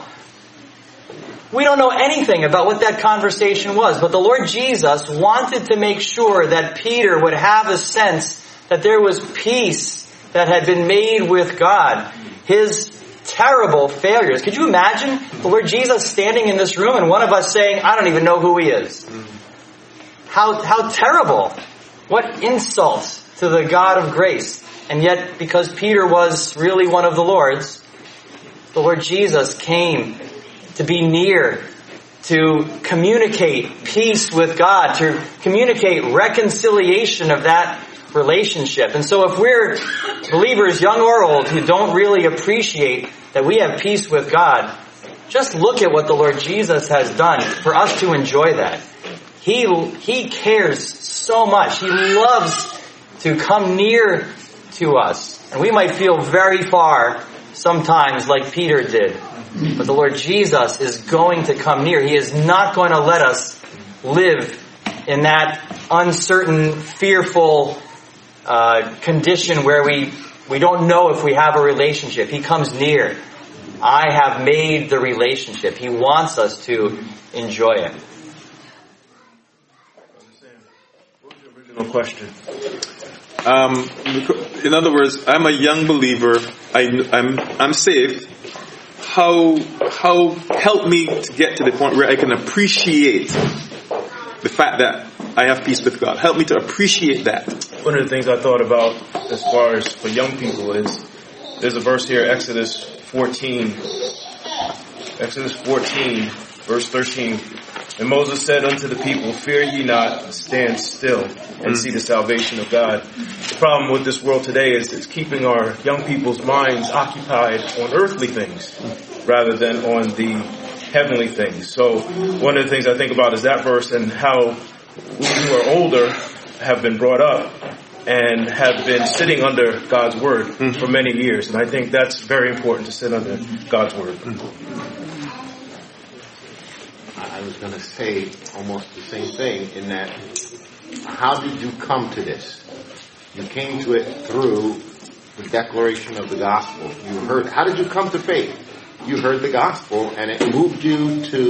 We don't know anything about what that conversation was, but the Lord Jesus wanted to make sure that Peter would have a sense that there was peace that had been made with God. His terrible failures. Could you imagine the Lord Jesus standing in this room and one of us saying, I don't even know who he is? How, how terrible. What insults to the God of grace. And yet, because Peter was really one of the Lord's, the Lord Jesus came to be near, to communicate peace with God, to communicate reconciliation of that relationship. And so if we're believers, young or old, who don't really appreciate that we have peace with God, just look at what the Lord Jesus has done for us to enjoy that. He, he cares so much. He loves to come near to us. And we might feel very far sometimes like Peter did. But the Lord Jesus is going to come near. He is not going to let us live in that uncertain, fearful uh, condition where we, we don't know if we have a relationship. He comes near. I have made the relationship. He wants us to enjoy it. What was your original question? Um, in other words, I'm a young believer. I, I'm I'm saved. How how help me to get to the point where I can appreciate the fact that I have peace with God. Help me to appreciate that. One of the things I thought about as far as for young people is there's a verse here, Exodus fourteen. Exodus fourteen, verse thirteen. And Moses said unto the people, fear ye not, stand still and see the salvation of God. The problem with this world today is it's keeping our young people's minds occupied on earthly things rather than on the heavenly things. So one of the things I think about is that verse and how we who are older have been brought up and have been sitting under God's word for many years. And I think that's very important to sit under God's word. I was going to say almost the same thing in that, how did you come to this? You came to it through the declaration of the gospel. You heard, how did you come to faith? You heard the gospel and it moved you to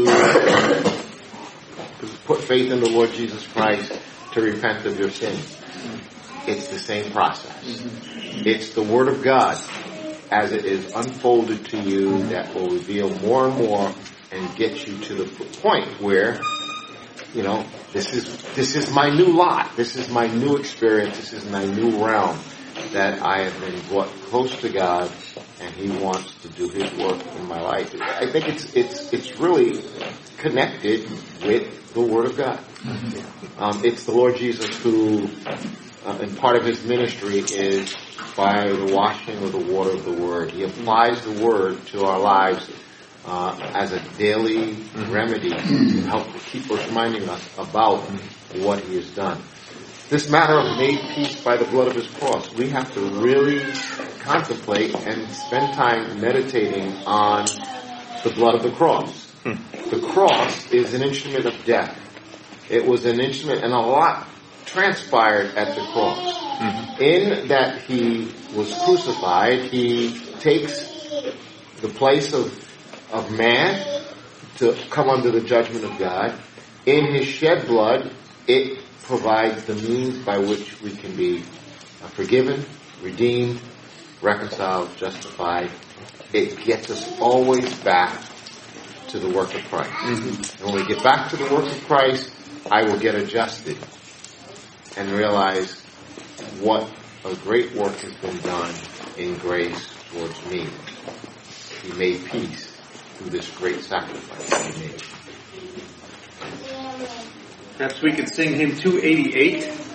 put faith in the Lord Jesus Christ, to repent of your sins. It's the same process. It's the Word of God as it is unfolded to you that will reveal more and more and get you to the point where, you know, this is this is my new lot. This is my new experience. This is my new realm that I have been brought close to God, and He wants to do His work in my life. I think it's it's it's really connected with the Word of God. Um, it's the Lord Jesus who, uh, and part of His ministry is by the washing of the water of the Word. He applies the Word to our lives Uh, as a daily remedy to help keep us reminding us about what He has done. This matter of made peace by the blood of His cross, we have to really contemplate and spend time meditating on the blood of the cross. The cross is an instrument of death. It was an instrument, and a lot transpired at the cross. In that He was crucified, He takes the place of of man to come under the judgment of God. In His shed blood, it provides the means by which we can be forgiven, redeemed, reconciled, justified. It gets us always back to the work of Christ. Mm-hmm. And when we get back to the work of Christ, I will get adjusted and realize what a great work has been done in grace towards me. He made peace through this great sacrifice He made. Perhaps we could sing hymn two eighty-eight.